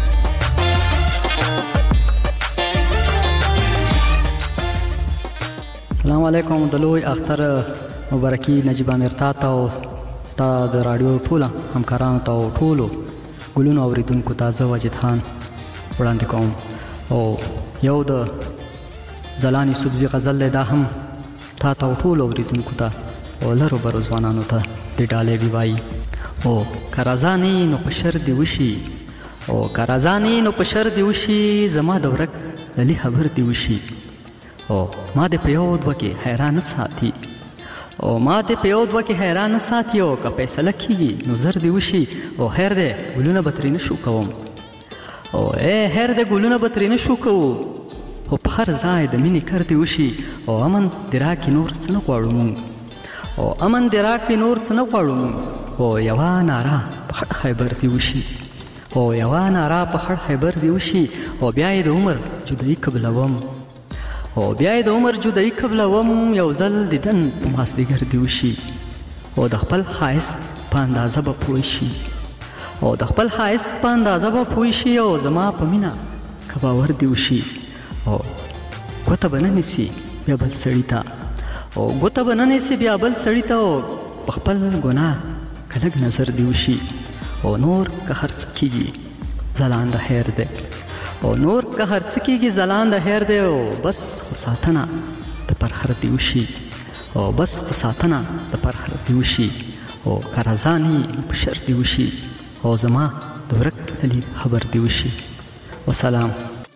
السلام علیکم. د لوی اختر مبارکي نجیب امیر تاته او ستا د رادیو ټوله همکارانو ته او ټولو ګلونو اوریدونکو ته زه واجد خان وړاندې کوم. او یو د زلانی سبزی غزل دا هم تاته او ټولو اوریدونکو ته او لرو برو ځوانانو ته د ډالې وی وایي او کرازانی نو په شر دی وشي او کرازانی نو په شر دی وشي زما د ورک للی خبر دی وشي او ما د پیود وکي حیران ساتي او ما د پیود وکي حیران ساتي او که فیصله کیږي نو زر دی وشي او خیر دی ګلونه بترینه شو کوم او هر د ګلونه بترینه شو کو او په هر ځای د مینې کړتي وشي او امن دراکې نور څه نه غواړو او امن دراکې نور څه نه غواړو او یوا نارا په هر خیبر دی وشي او یوا نارا په هر خیبر دی وشي او بیا د عمر جدای قبلوم او بیا د عمر جدای قبلوم یو ځل دیدن په ماسدیګر دی وشي او د خپل خایست په اندازه به پوه شي او د خپل خایست په اندازه به پوه شي او زما په مینا کباور دی وشي او ګوته به نه نیسي بیا بل سړي ته او ګوته به نه نیسي بیا بل سړي ته او په خپل ګناه که لږ نظر دی وشي او نور که هر څه کېږي ځلانده خیر دی او نور که هر څه کېږي ځلانده خیر دی او بس خو ساتنه د پرخر دی وشي او بس خو ساتنه د پرخر دی وشي او که رضاني په شر دی وشي او زما د ورک للی خبر دی وشي. وسلام.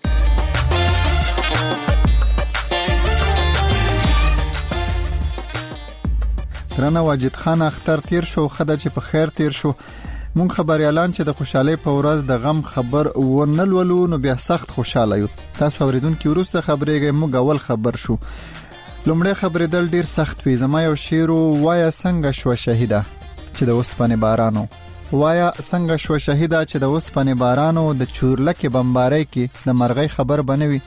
ګرانه واجد خان اختر تیر شو خدای چې په خیر تیر شو. مونږ خبريالان چې د خوشحالۍ په ورځ د غم خبر ونلولو نو بیا سخت خوشاله یو. تاسو اوریدونکو وروسته خبرېږئ موږ اول خبر شو. لومړی خبرېدل ډیر سخت وي. زما یو شعر وایا څنګه شو شهیده چې د اوسپنې بارانو وایا څنګه شو شهیده چې د اوسپنې بارانو د چورلکې بمبارۍ کې د مرغۍ خبر بنوي.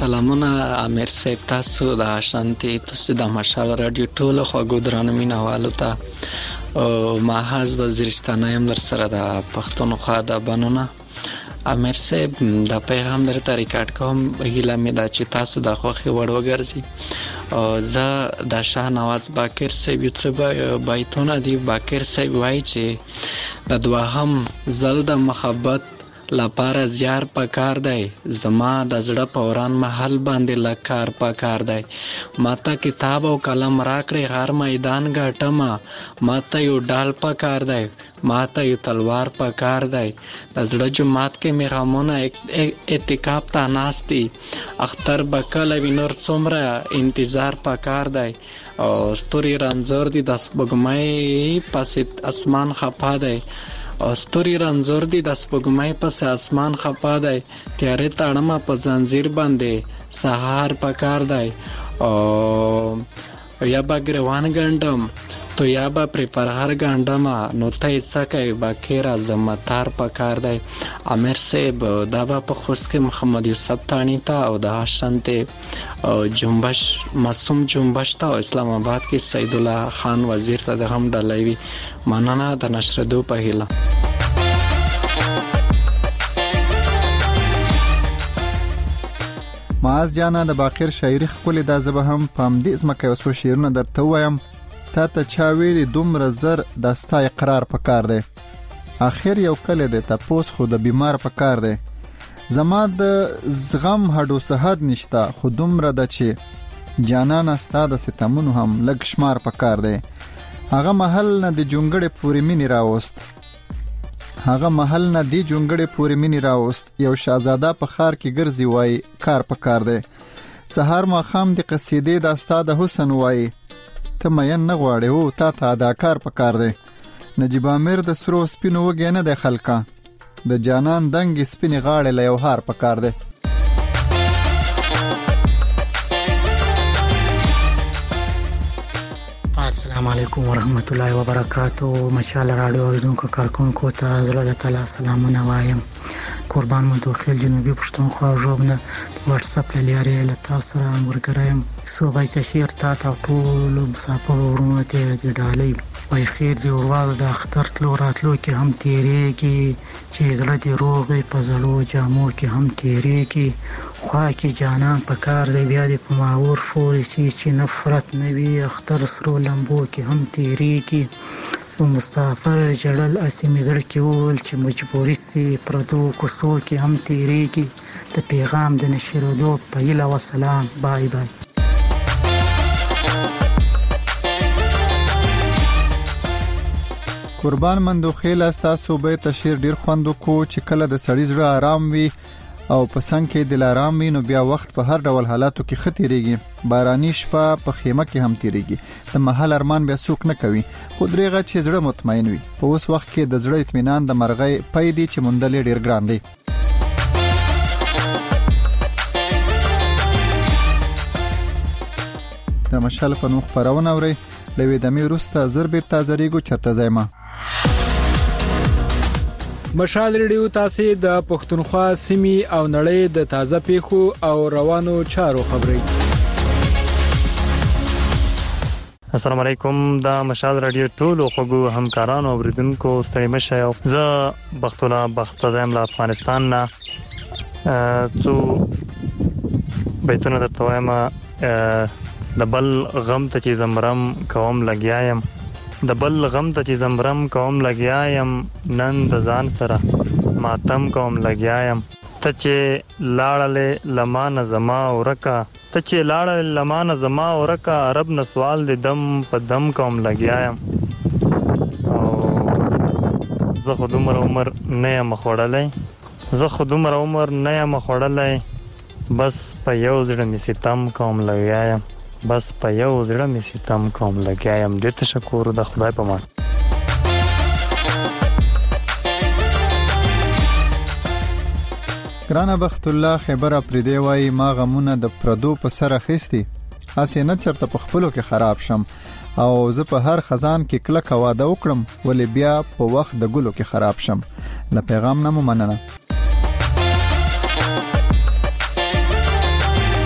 سلامونه امیر صاحب، تاسو د شانتي تاسو د مشال رادیو ټول خواږه درانه مینوالو ته محاذ وزیرستان یم در سره د پښتونخوا د بنونه. امیر صاحب دا پیغام درته ریکارډ کوم، هیله مې ده چې تاسو د خوښي وړ وګرځي. زه د شاهنواز باقر صاحب یو څه بیتونه دي. باقر صاحب وایي چې د دوهم ځل د محبت لپاره زیار پکار دی، زما د زړه په وران محل باندې لکار پکار دی. ماته کتاب او قلم راکړې هر میدان ګټمه، ماته یو ډال پکار دی، ماته یو تلوار پکار دی. د زړه جماعت کې مې غمونه اعتکاف ته ناست دي، اختر به کله وي نور څومره انتظار پکار دی. او ستوري رنځور دي د سپوږمۍ پسې اسمان خفا دی، ستوري رنځور دي د سپوږمۍ پسې اسمان خفا دی. تیارې تړمه په زنځیر باندې سهار پکار دی. او یا به ګریوان ګنډم تو یا به پرې پرهر ګنډمه، نو ته یې څه کوې باقیره زمتار پکار دی. امیر صاحب دا به په خوست کې محمد یوسف تاڼي ته او د هاشنتې جنبش معصوم جنبش ته او اسلام آباد کې سید الله خان وزیر ته د هم ډالۍ وي. مننه د نشردو په هیله. معاذ جانا د باقر شاعري خپل د زبه هم پام دې ځمکه وسو شعرونه درته وایم. تا ته چا ویلي دومره زر دستا اقرار پکار دی، آخر یو کله دی تپوس خو د بیمار پکار دی. زما د زغم هډو صحت نشتا، خو دومره د چې جانان استا د ستمونو هم لګ شمار پکار دی. هغه محل نه د جونګړې پورې مینی راوست، هغه محل نه دی جونګړې پورې مینی راوست. یو شاهزاده په خار کې ګرځي وای کار پکار دی. سحر ما خام د قصیدې د استا د حسن وای، ته مین نه غواړې او تا ته اداکار پکار دی. نجیب امیر د سرو سپینو وګې نه دی خلکا، د جانان دنګ سپینې غاړې له یو هار پکار دی. السلام علیکم ورحمت الله وبرکاتو. مشال رادیو اوریدونکو کارکونکو ته زړه د تعالی سلامونه وایم. قربان مو دوخیل جنوبي پښتونخوا ژوبنه واتس اپ لارې له تاسو سره مرګرایم. صوبای تشیر تا ټول مسافر ورونو ته د ډالۍ وای خیر دی ورواز د اختر تلو راتلو کې هم تیریږي، چې زړه دی روغي په زړو جامو کې هم تیریږي. خوا کې جانان پکار دی بیا دی په ماور فوري چې نفرت نوي، اختر سرو لمبو کې هم تیریږي. مسافر جړل اسمې در کې ول چې مجبوري سي پردو کوڅو کې هم تیریږي. د پیغام د نشریدو په هیله و سلام. بای بای. قربان مندو خیل استا صوبې تشیر ډیر خوندو کو چې کله د سړی زړه آرام وي او پسنګ کې دل آرام وي، نو بیا وخت په هر ډول حالاتو کې ختیریږي. باراني شپه په خیمه کې هم تیریږي، د محل ارمان بیا څوک نه کوي، خو درېغه چې زړه مطمئن وي. په اوس وخت کې د زړه اطمینان د مرغۍ پي دي چې موندل ډیر ګران دی. د مشال په نوم خبرونه اوري لوي دمي روسته زربې تازریګو چرته زایما. مشال ریډیو تاسو د پښتونخوا سیمې او نړۍ د تازه پیښو او روانو چارو خبري. السلام علیکم. دا مشال رادیو ټول خوګو همکارانو اوریدونکو ستړي مشه. زه بختولا بختزم له افغانستان نه څو بیتونه درته وایم. د بل غم ته چې زمرم کوم لګیایم، د بل غم ته چې زمرم کوم لګیایم، نن د ځان سره ماتم کوم لګیایم. ته چې لاړلې لمانه زما ورکا، ته چې لاړلې لمانه زما ورکا، عرب نه سوال د دم په دم کوم لګیایم. او زه خو دومره عمر نه یم خوړلی، زه خو دومره عمر نه یم خوړلی، بس په یو زړه مې ستم کوم لګیایم، بس په یو زړه مې ستم کوم لګیایم. ډېر تشکر د خدای په امان. ګرانه بخت الله خبر اپریدي وای ما غمونه د پردو په سر اخیستي، هڅه نه چرته په خپلو کې خراب شم، او زه په هر خزان کې کلک واده وکړم ولې بیا په وخت د ګلو کې خراب شم. له پیغام نه مننه.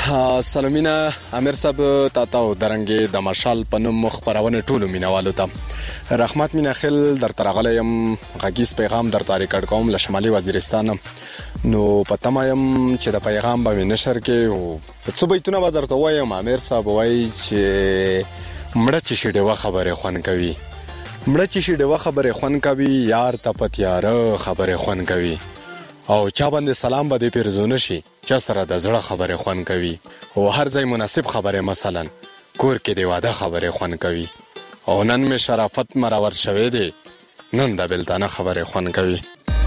سلامونه امیر صاحب تاسو درنګي د مشال پنوم خبرونه ټولو مینوالو ته رحمت مینا خل در ترغلیم غږیز پیغام در تاریخ کوم له شمالي وزیرستان نو پتمایم چې د پیغام به نشر کې او څه بیتونه به درته وایم امیر صاحب وای چې مړه چې شډه خبره خون کوي مړه چې شډه خبره خون کوي یار ته پتیاره خبره خون کوي او چا باندې سلام به دې پیرزونه شي چې سره د زړه خبره خون کوي او هر ځای مناسب خبره مثلا کور کې دی واده خبره خون کوي او نن می شرافت مراور شوه دی نن د بلتانه خبره خون کوي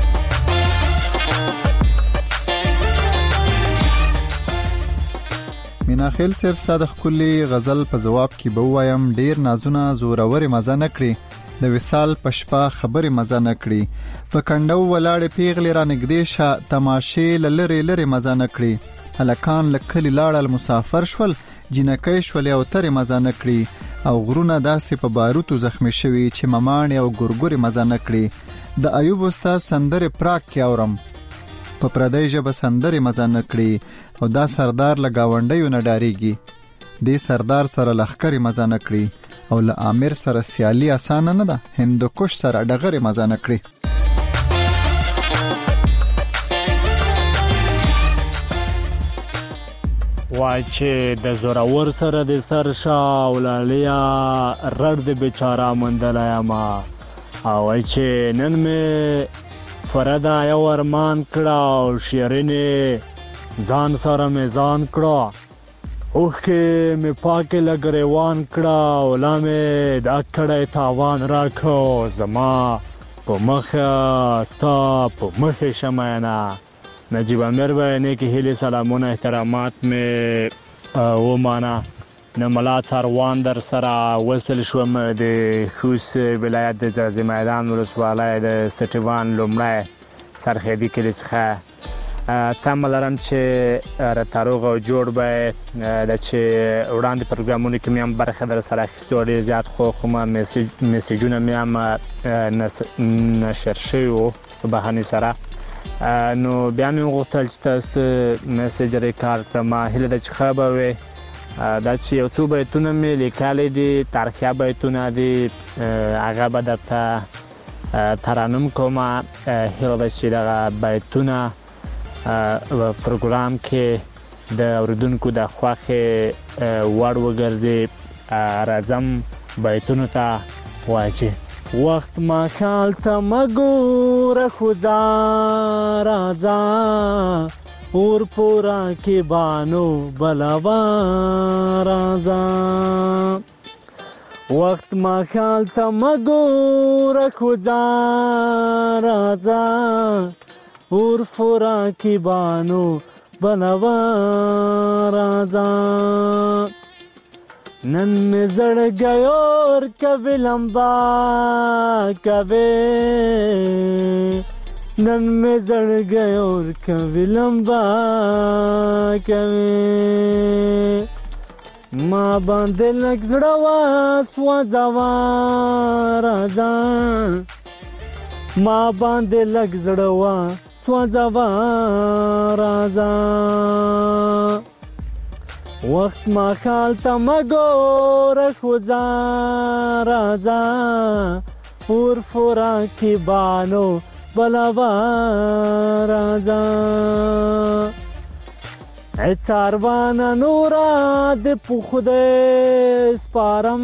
مینا خیل صاحب ستاسو خولي غزل په جواب کې به وایم ډیر نازونه زورور مزه نکړي د وصال پشپا خبره مزه نکړي په کندو ولاړې پیغلې را نګدې شه تماشې لری لری مزه نکړي هلکان لکلی لاړل مسافر شول جنکې شول او تر مزه نکړي او غرونه داسې په باروتو زخمی شوي چې ممان او ګورګوري مزه نکړي د ایوب استاد سندره پراک کې اورم په پردی ژبه سندره مزه نکړي او دا سردار لګاونډیو نه ډاریږي دې سردار سره لخکري مزه نکړي او له امیر سره سیالي اسانه نه ده هندوکش سره ډغره مزه نکړي وای چې د زورور سره د سرشا ولالیا رد د بیچاره مندلایا ما او وای چې نن می فردا یو ارمان کړه او شیرینه ځان سره میزان کړه اوخ کې می پاکه لګریوان کړه او لامه د اکړې تاوان راکو زما په مخه ستا په مخه شماینا نجیب امیر باندې کې هلي سلامونه احترامات می و معنا نملات سروان در سره وصل شوم د خوست ولایت د ځاځي میدان ولسوالۍ د سټیوان لومړی سرخېدي کې څخه تملرم چې راتاروغ او جوړ به د چې وړاندې پروګرامونو کې مې هم برخه در سره اخیستو ډېر زیات خو ما میسیجونه مې هم نشر شوي وو په بهانې سره نو بیا مې وغوښتل چې تاسو میسیج ریکارډ کړم هیله ده چې ښه به وي دا چې یو څو بیتونه مې لیکلي دي تاریخي بیتونه دي هغه به درته ترانم کوم هیله ده چې دغه بیتونه پروګرام کې د اوریدونکو د خوښه وړ وګرځي راځم بیتونو ته واچي وخت ما خیال ته مګور خدا راځه اور پورا کې بانو بلوا راځه وخت ما خیال ته مګور خدا راځه اور فورا کی بانو بنوا رازا نن میں زڑ گئے اور کبھی لمبا کبھی نن میں زڑ گئے اور کبھی لمبا کبھی ما باندې لګ زړه سوځوا رازا ما باندې لګ زړه سوځوا رازا وخت ما خال ته مګور خدا رازا اور فورا کی بانو بلوا رازا څاروان نورا د پخده سپارم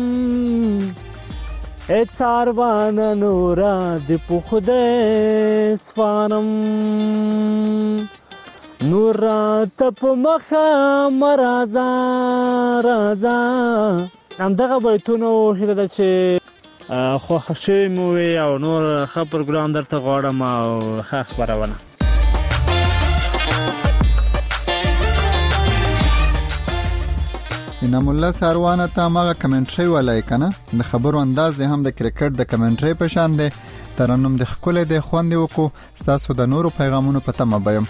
څاروان نورا د پخده سپارم نورا تپ مخه مرازا رازا همدغه بیتونو هیله ده چې خوښ شوي مو وي او نور ښه پروګرام درته غواړم او ښه خپرونه انعام الله ساروانه ته ماغه کمنټري ولای کنه د خبرو انداز هم د کرکټ د کمنټري په شان دی ترنم د خپل د خوندې وکړو ستاسو د نورو پیغامونو په تمه بیم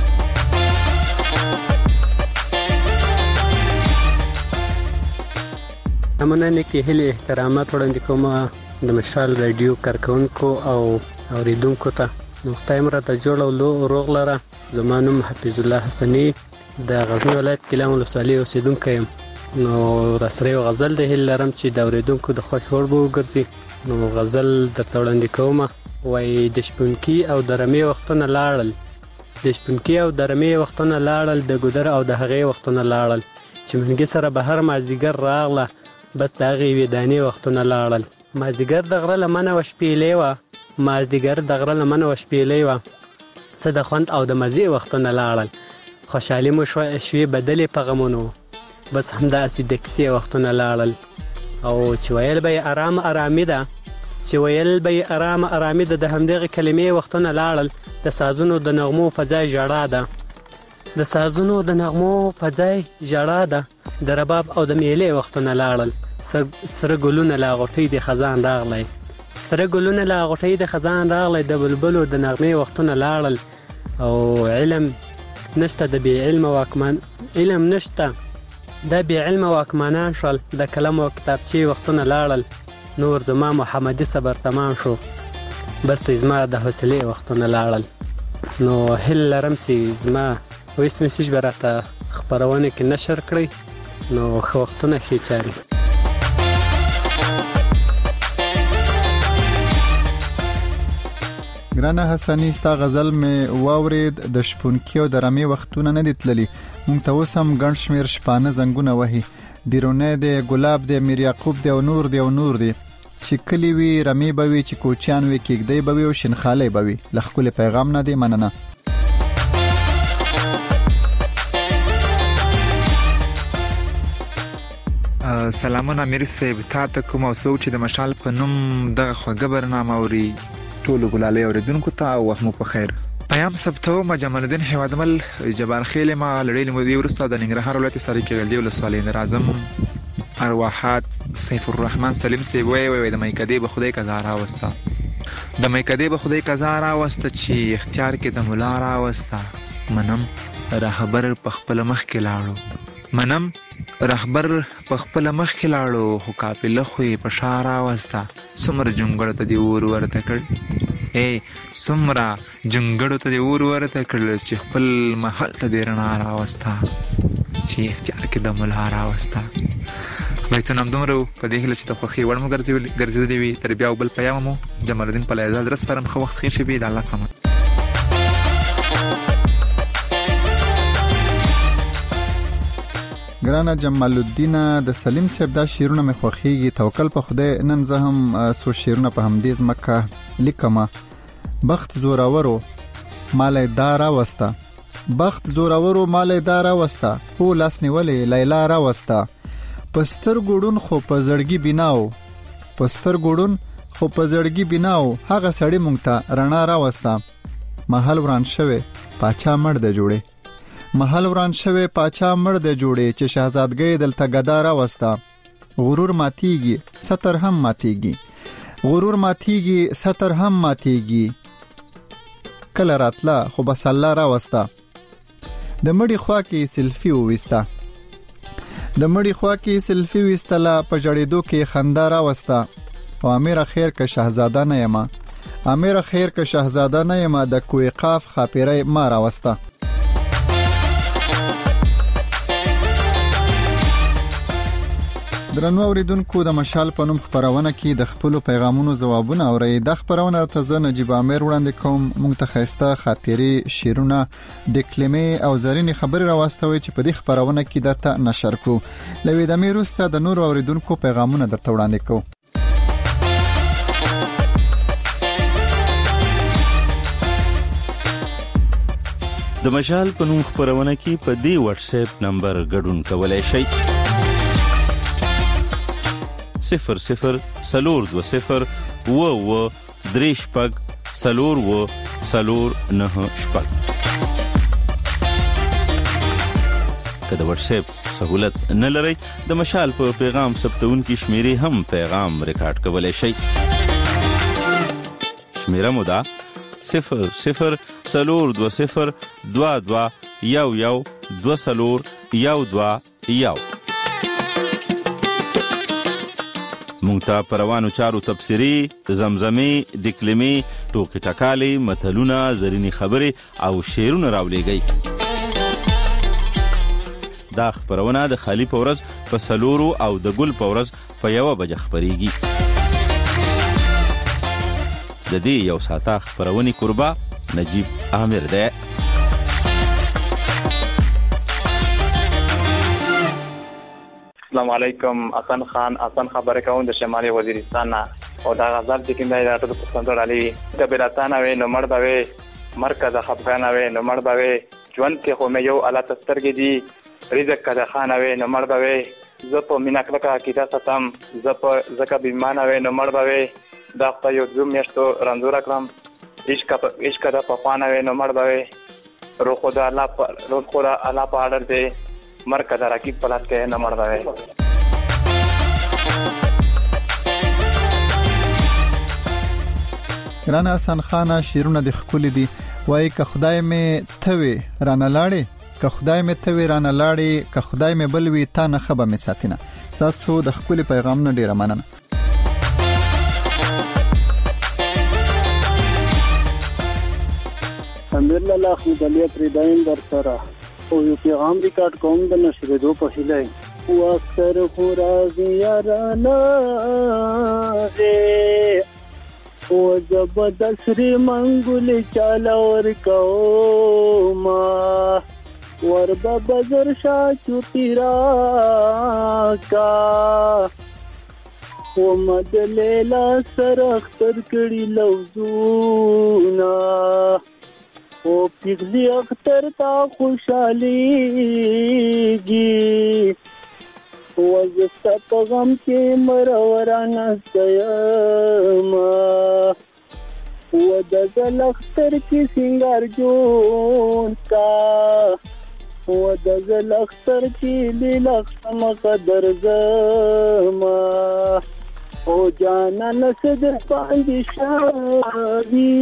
امنانه کې هلي احترامات وړاندې کوم د مشال رادیو کارکونکو او اوریدونکو ته نو خدای مرته جوړولو روغ لره زمانم حفیظ الله حسنی د غزنی ولایت ګیلان ولسوالۍ اوسیدونکی یم. نو راسره یو غزل د هیله لرم چې د اورېدونکو د خوښې وړ به وګرځي. نو غزل درته وړاندې کومه. وایي د شپونکي او د رمې وختونه لاړل، د شپونکي او د رمې وختونه لاړل، د ګودر او د هغې وختونه لاړل، چې منګي سره بهر مازدیګر راغله، بس د هغې یوې دانې وختونه لاړل. مازدیګر د غره لمنه وشپېلې وه، مازدیګر د غره لمنه وشپېلې وه، څه د خوند او د مزې وختونه لاړل، خوشحالي مو شوې بدلې په غمونو، بس همداسې د کیسې وختونه لاړل. او چې ویل به یې ارام ارامي ده، چې ویل به یې ارام ارامي ده، د همدغې کلمې وختونه لاړل، د سازونو د نغمو په ځای ژړا ده، د سازونو د نغمو په ځای ژړا ده، د رباب او د میلې وختونه لاړل، سره ګلونه لا غوټۍ د خزان راغلی، سره ګلونه لا غوټۍ د خزان راغلی، د بلبلو د نغمې وختونه لاړل. او علم نشته د بې علمه واکمن، علم نشته د بې علمه واکمنان شول، د قلم او کتابچې وختونه لاړل، نور زما محمدي صبر تمام شو، بس ته زما د حوصلې وختونه لاړل. نو هیله لرم چې زما ویس میسیج به راته خپرونه کې نشر کړئ. نو ښه وختونه ښې چارې. ګرانه حسني ستا غزل مې واورید. د شپونکي او د رمې وختونه نه دي تللي، مونږ ته اوس هم ګڼ شمېر شپانه زنګونه وهي، دیرونه دی، ګلاب دی، میر یعقوب دی او نور دی او نور دی، چې کلی وي رمې به وي، چې کوچیان وي کېږدۍ به وي او شینخالۍ به وي. له ښکلي پیغام نه دی مننه. سلامونه امیر صاحب، تا ته کوم او څوک چې د مشال په نوم دغه خوږه برنامه اوري، ټولو ګلالۍ اوریدونکو ته وخت مو په خیر. پیام ثبتوم جمال الدین هیوادمل جبار خیل ما لړۍ مودې وروسته د ننګرهار ولایت سرکې ګلدی ولسوالۍ ناظم ارواحات سیف الرحمن سلیم سی وی د میکدې به خدای قضا راوسته، د میکدې به خدای قضا راوسته، چې اختیار کې د مولا راوسته، منم رهبر په خپل مخ کې لاړو، منم رهبر په خپل مخ کې لاړو، خو قافله خو یې په شا راوسته، څومره جونګړو ته دې اور ورته کړ، څومره جونګړو ته دې اور ورته کړ، چې خپل محل ته دې رڼا راوسته، چې اختیار کې د مولا راوسته. بیتونه همدومره وو، په دې هیله چې د خوښۍ وړ مو ګرځېدلي وي. تر بیا او بل پیام مو جمال الدین په لایزال درس فرم. ښه وخت خیر شي د الله په امان. ګرانه جمال الدین د سلیم صاحب دا شعرونه مې خوښیږي. توکل په خدای. نن زه هم څو شعرونه په همدې ځمکه لیکمه. بخت زورورو مالې دا راوسته، بخت زورورو مالې دا راوسته، هو لاس نیولې لیلا راوسته، پستر ګوډون خو په زړګي بناو، پستر ګوډون خو په زړګي بناو، هغه سړی مونږ ته رڼا راوسته، محل وران شوه پاچا مړ د جوړې، محل وران شوه پاچا مړ د جوړې، چې شهزادګۍ دلته ګدا راوسته، غرور ماتیږي ستر هم ماتیږي، غرور ماتیږي ستر هم ماتیږي، کله راتله خو بس الله راوسته، د مړي خوا کې سلفي وويسته، د مړي خوا کې سلفي وستله، په جړېدو کې خندا راوسته، او امیر خیر که شهزاده نه یم، امیر خیر که شهزاده نه یم، د کوی قاف خاپیره ما راوسته. درنو اوریدونکو، د مشال په نوم خبرونه کې د خپل پیغامونو ځوابونه اورئ. د خبرونه ته نجیب امیر وړاندې کوم. موږ ته خسته خاطري شیرونه د کلمې او زرینې خبرې راوستوي چې په دې خبرونه کې درته نشر کو. لوي د امیر واست د نور اوریدونکو پیغامونه درته وړاندې کو. د مشال په نوم خبرونه کې په دې واتس اپ نمبر ګډون کولای شئ 00 سلور 20 و دریش پگ سلور و سلور نه شپگ. که د واتس اپ سہولت نه لرئ د مشال په پیغام ثبتون کې شمیرې هم پیغام ریکارډ کولای شئ. شمیره مو ده 00 سلور 20 22 11 2 سلور 12 مونږ ته پروانو چارو تبصری، زمزمه، دکلمې، ټوکې ټکالې، متلونه، زرینې خبرې او شعرونه راولېږئ. دا خبرونه د خالی په ورځ په 4 او د ګل په ورځ په 1 بجه خبريږي. د دې یو ساعته خبرونې قربا نجیب عامر ده. السلام علیکم. حسن خبره کوم د شمالي وزیرستان او دا غزل چې کوم دی راټول پښتون علی د بلاتان وې نو مړ بوي مرکز خفقان وې نو مړ بوي ژوند کې خو مې یو الله تسترګې دي رزق کده خان وې نو مړ بوي زه په مینا کلکه عقیده ستم زکه بیمانه وې نو مړ بوي دا په یو ځم میشتو رنځور کړم عشق د پخوانه وې نو مړ بوي روح خدا الله په اړه دې مرکز راکیب پلاس کې نو مړ بوي. ګران حسن خان شیرونه د خپل دي وای که خدای مې توي رانه لاړې که خدای مې توي رانه لاړې که خدای مې بلوي تا نه خبه مې ساتینه. تاسو د خپل پیغام نه ډیره مننه. الحمدلله احمد علي پردایم در سره او یو پیغام ریکارډ کوم د نشریدو په هیله او اکثر خوراز یارانا او زبردسری منګول چاله ور کوما وربا بزر شا چوتیرا کا او مدلیلا سر اختر کړي لوزونا او پیغلی اختر تا خوشحالیږي وزستا پغم کې مرورانه سیما ودغل اختر کې سنگار جوړ کا ودغل اختر کې لخصم قدر زما او جانا نسد باندې شاوي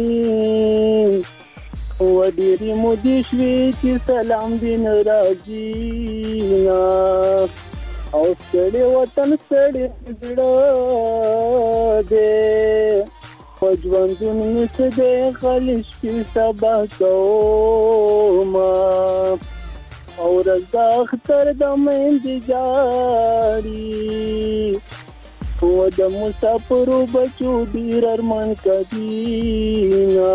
و ډېری مودې شوې چې سلام دې ناراضي او ستړي وطن ستړي زړه دې خو ژوندون مې څه دی خالي شپې سبا کومه او ورځ د اختر د میندې جاري و د مسافرو بچو ډېر ارمان کوي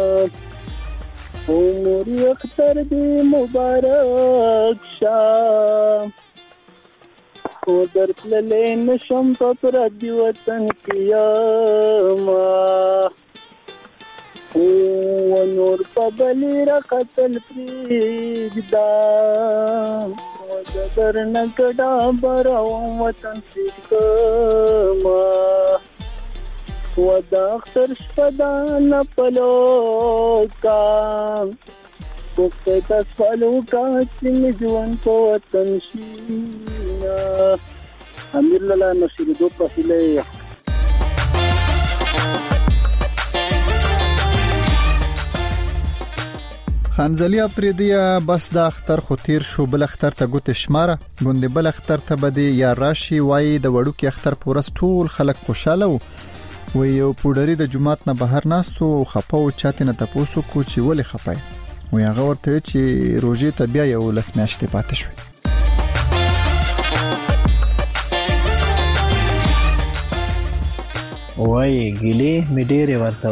عمر اختر دی مبارک شاه او درتللې نشم په پردي وطن کې یما او نور په بلی را قتل پریږدا او در نګډا برو وطن سیکما ودا اختر شپدا نپلو کا کوکته تاسو کا چې ژوند په وطن شینا امیر لاله نشریدو په هیله خانزلیا پریدیا بس د اختر خو تیر شو بل اختر ته ګوت شماره ګوند بل اختر ته بده یا راشي وای د وړو کې اختر پورس ټول خلک خوشاله و یو پودری د جمعات نه بهر ناستو او خپاو چاته نه تاسو کو چې ولې خپای و هغه ورته چې روزي ته بیا یو لسمیاشتې پاتې شو. وای ګلې می ډېر ورته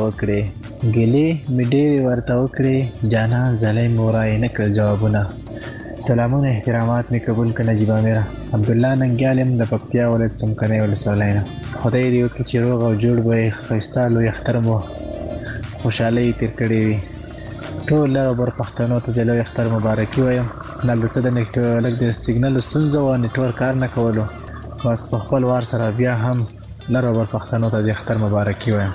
وکړې جانا زلې مورای نه کړ جوابونه. سلامونه احترامات می قبول کړه نجیب امیر عبد الله ننګیالم د پکتیا ولایت څمکنه ولسوالینا. خدای دې وکړي چې روغ او جوړ به خیستا لوی اختر مو خوشاله تیر کړی وي. ټول له بر پښتنو ته د لوی اختر مبارکي وایم. نل څه د نیټورک د سیګنل ستونزه او نیټورک کار نه کولو بس په خپل وار سره بیا هم لره بر پښتنو ته د اختر مبارکي وایم.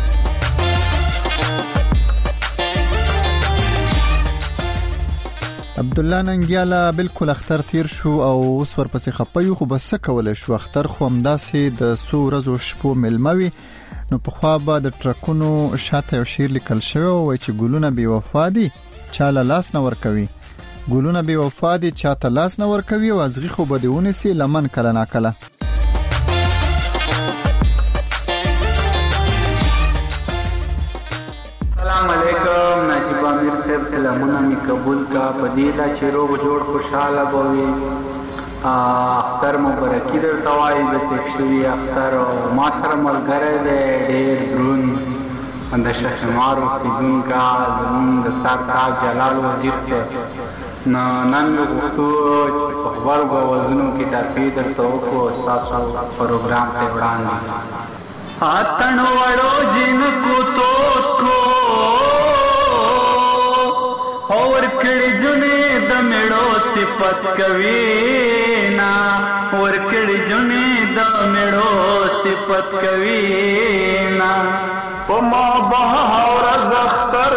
عبد الله ننګیاله بالکل اختر تیر شو او اوس ورپسې خپایو خو بس کول شو. اختر خو همداسې د سو ورځو شپو ملموي نو په خوا به د ټرکونو شاته یو شیر لیکل شوی و چې ګلونه بي وفا دي چاله لاس نه ور کوي ګلونه بي وفا دي چاته لاس نه ور کوي او ازغي خو به دیونه سي لمن کله نا کله. السلام علیکم نجیب امیر صاحب سلامونه می قبول کا پدیلا چې روغ جوړ خوشاله بوي. اختر مبارکي درته وایي د تېر شوي اختر. او ما سره ملګری دی ډېر دروند د ششمار اوسېدونکی زمونږ د سر تاج جلال وزیر دی. نو نن مې غوښتو چې په غبرګو اوازونو کې ترفیع درته وکړو ستاسو پروګرام ته وړاندې. اتن وړو جنکو توت کو اور کړي جنې د میړو صفت کوي نا. اور کړي جنې د میړو صفت کوي نا. په ما بهاور زختر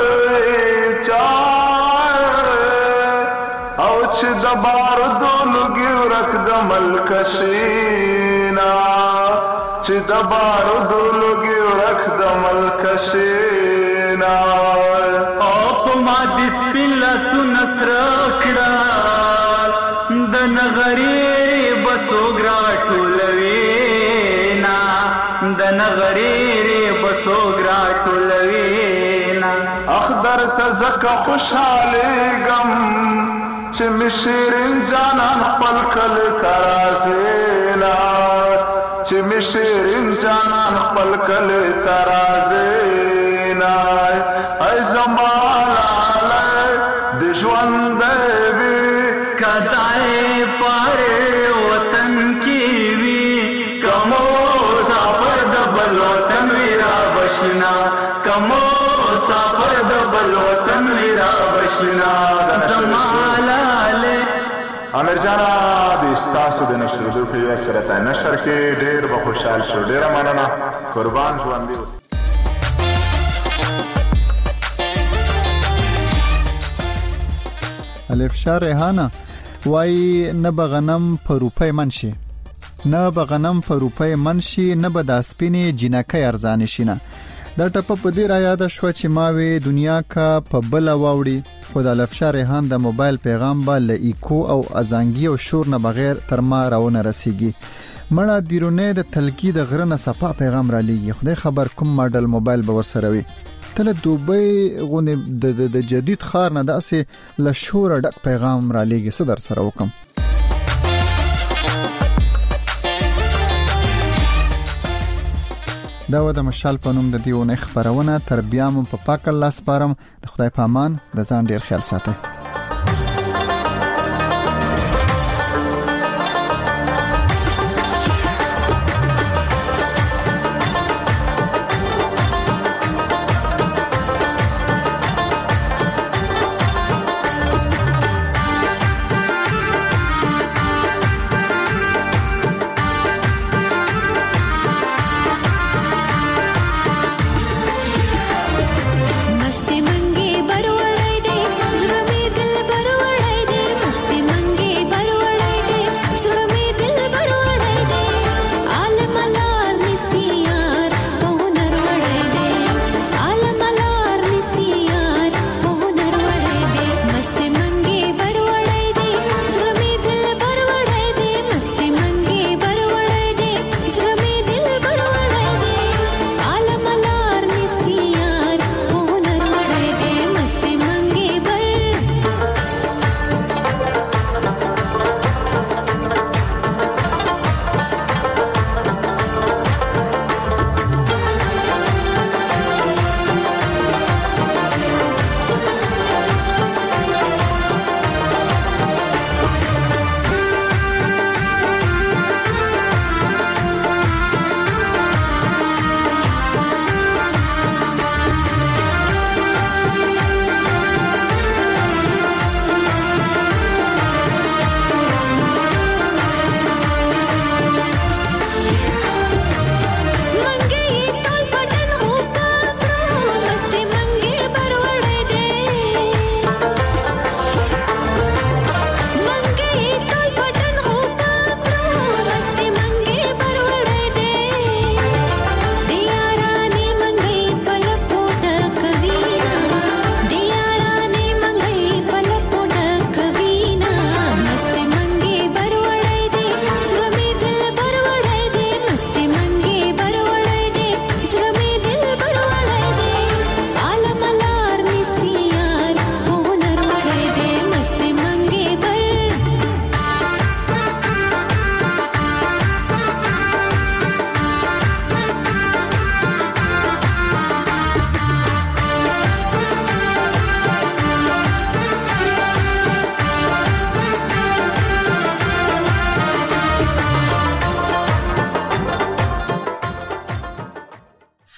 او چې د بار دولګي ورک د ملکشینا. چې د بار دولګي ورک د ملکشینا. او په ما د سپیلا سنتر کړه د نغری بسوګرا ټولوینا. د نغری بسوګرا ټولوینا. اخدر ته زکه خوشاله غم چې مشیرین جانان خپل کل ترازینا. چې مشیرین جانان خپل کل ترازینا. ای زمالاله د ژوند وی کدای پر وطن کی وی کمو سفر د بل وطن وی را بشنا. کمو سفر د بل وطن وی را بشنا. امیر جانا د استاسو د نشرولو په یو سره ته نشر کې ډېر به خوشحال شو. ډېره مننه. قربان ژوندي اوسئ. الفشا ریحانه وایي نه به غنم په روپۍ منشي، نه به غنم په روپۍ منشي، نه به د سپینې جنکۍ ارزانې شي. نه دا ټپه په دې را یاده شوه چې ما وی دنیا کا په بله واوړي. خو د الفشا ریحان د موبایل پیغام به له ایکو او ازانګي او شور نه بغیر تر ما راونه رسیږي. مړه دیرونه د تلکی د غره نه صفا پیغام را لیږي. خدای خبر کوم ماډل موبایل به ورسره وي. تل دوبۍ غونه د جدید خار نه داسې له شور ډک پیغام را لیږي. څه در سره وکم؟ دا و د مشال په نوم د دیونه خبرونه. تر بیا مو په پاک الله سپارم. د خدای په امان. د ځان ډیر خیال ساتئ.